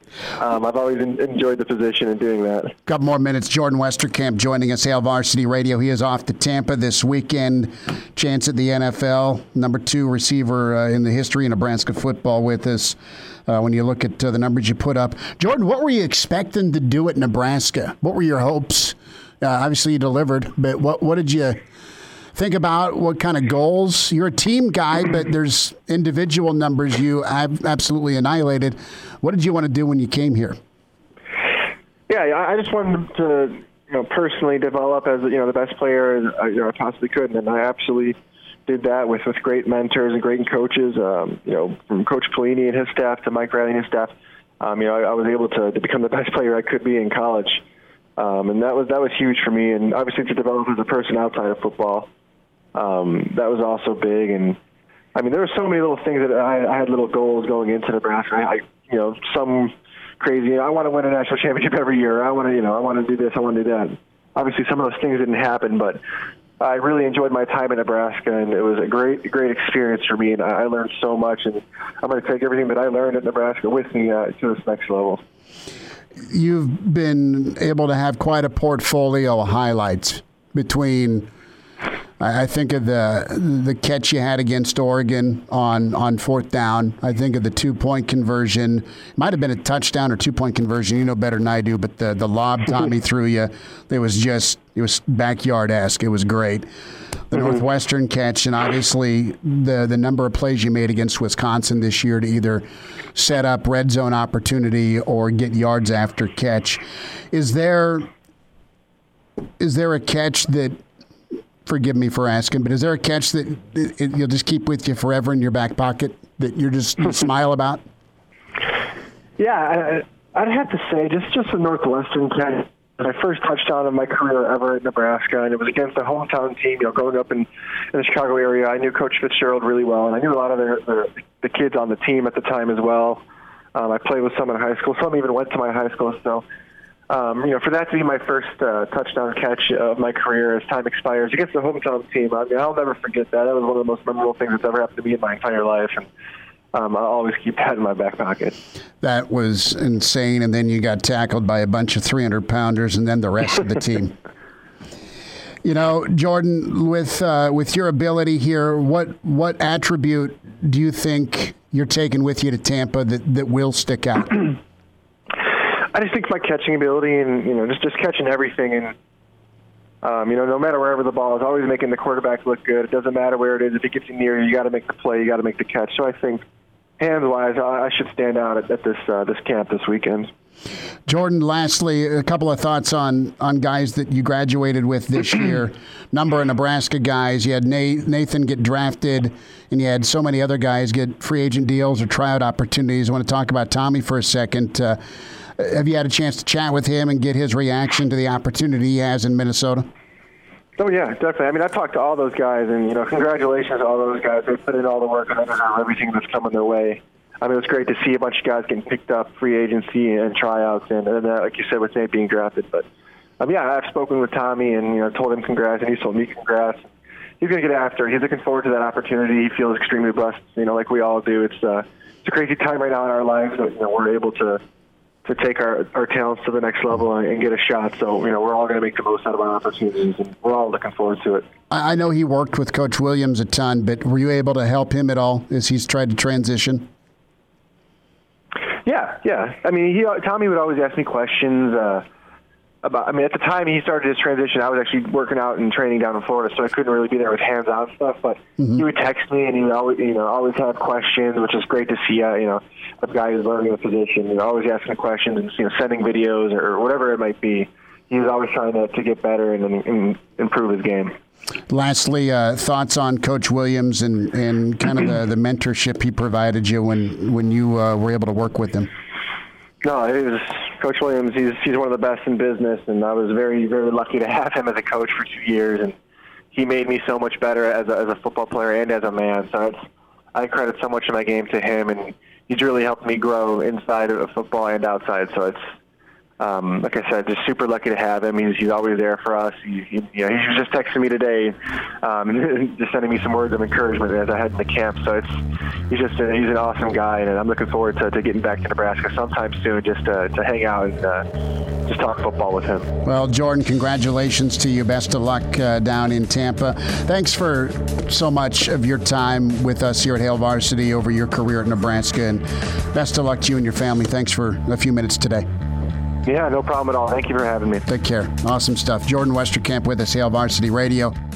I've always enjoyed the position and doing that. Couple more minutes. Jordan Westerkamp joining us, Hail Varsity Radio. He is off to Tampa this weekend. Chance at the NFL. Number 2 receiver in the history of Nebraska football with us. When you look at the numbers you put up. Jordan, what were you expecting to do at Nebraska? What were your hopes? Obviously you delivered, but what did you think about? What kind of goals? You're a team guy, but there's individual numbers you have absolutely annihilated. What did you want to do when you came here? Yeah, I just wanted to, personally develop as the best player I possibly could, and I absolutely did that with great mentors and great coaches. From Coach Pelini and his staff to Mike Riley and his staff. I was able to become the best player I could be in college, and that was huge for me. And obviously to develop as a person outside of football, that was also big. And there were so many little things that I had little goals going into Nebraska. Some crazy. I want to win a national championship every year. I want to do this. I want to do that. Obviously, some of those things didn't happen, but I really enjoyed my time in Nebraska, and it was a great experience for me. And I learned so much, and I'm going to take everything that I learned at Nebraska with me to this next level. You've been able to have quite a portfolio of highlights between. I think of the catch you had against Oregon on 4th down. I think of the 2-point conversion. It might have been a touchdown or 2-point conversion. You know better than I do, but the lob Tommy threw you, it was backyard-esque. It was great. The Northwestern catch, and obviously the number of plays you made against Wisconsin this year to either set up red zone opportunity or get yards after catch. Is there a catch that, forgive me for asking, but is there a catch that you'll just keep with you forever in your back pocket that you're just smile about? Yeah, I'd have to say just the Northwestern catch. My first touchdown of my career ever at Nebraska, and it was against a hometown team. Growing up in the Chicago area, I knew Coach Fitzgerald really well, and I knew a lot of the kids on the team at the time as well. I played with some in high school. Some even went to my high school. So, for that to be my first touchdown catch of my career as time expires against the hometown team, I'll never forget that. That was one of the most memorable things that's ever happened to me in my entire life, and I'll always keep that in my back pocket. That was insane, and then you got tackled by a bunch of 300-pounders, and then the rest of the team. Jordan, with your ability here, what attribute do you think you're taking with you to Tampa that will stick out? I just think my catching ability and, just catching everything. And, no matter wherever the ball is, always making the quarterback look good. It doesn't matter where it is. If it gets you near you got to make the play. You got to make the catch. So I think, hands-wise, I should stand out at this camp this weekend. Jordan, lastly, a couple of thoughts on guys that you graduated with this year. Number of Nebraska guys. You had Nathan get drafted, and you had so many other guys get free agent deals or tryout opportunities. I want to talk about Tommy for a second. Have you had a chance to chat with him and get his reaction to the opportunity he has in Minnesota? Oh, yeah, definitely. I talked to all those guys, and, congratulations to all those guys. They put in all the work and everything that's coming their way. It was great to see a bunch of guys getting picked up, free agency and tryouts, and like you said, with Nate being drafted. But, I've spoken with Tommy and, told him congrats, and he told me congrats. He's going to get after it. He's looking forward to that opportunity. He feels extremely blessed, like we all do. It's a crazy time right now in our lives that, we're able to take our talents to the next level and get a shot. So, we're all going to make the most out of our opportunities, and we're all looking forward to it. I know he worked with Coach Williams a ton, but were you able to help him at all as he's tried to transition? Yeah. Tommy would always ask me questions about. At the time he started his transition, I was actually working out and training down in Florida, so I couldn't really be there with hands-on stuff. But he would text me, and he would always have questions, which is great to see. A guy who's learning the position, always asking questions and sending videos or whatever it might be. He was always trying to get better and improve his game. Lastly, thoughts on Coach Williams and kind of the mentorship he provided you when you were able to work with him? No, it was Coach Williams. He's one of the best in business, and I was very, very lucky to have him as a coach for 2 years, and he made me so much better as a football player and as a man. So I credit so much of my game to him, and he's really helped me grow inside of football and outside. So like I said, just super lucky to have him. He's always there for us. He was just texting me today, just sending me some words of encouragement as I head into camp. So he's an awesome guy, and I'm looking forward to getting back to Nebraska sometime soon, just to hang out and just talk football with him. Well, Jordan, congratulations to you. Best of luck down in Tampa. Thanks for so much of your time with us here at Hail Varsity over your career at Nebraska, and best of luck to you and your family. Thanks for a few minutes today. Yeah, no problem at all. Thank you for having me. Take care. Awesome stuff. Jordan Westerkamp with us, Hail Varsity Radio.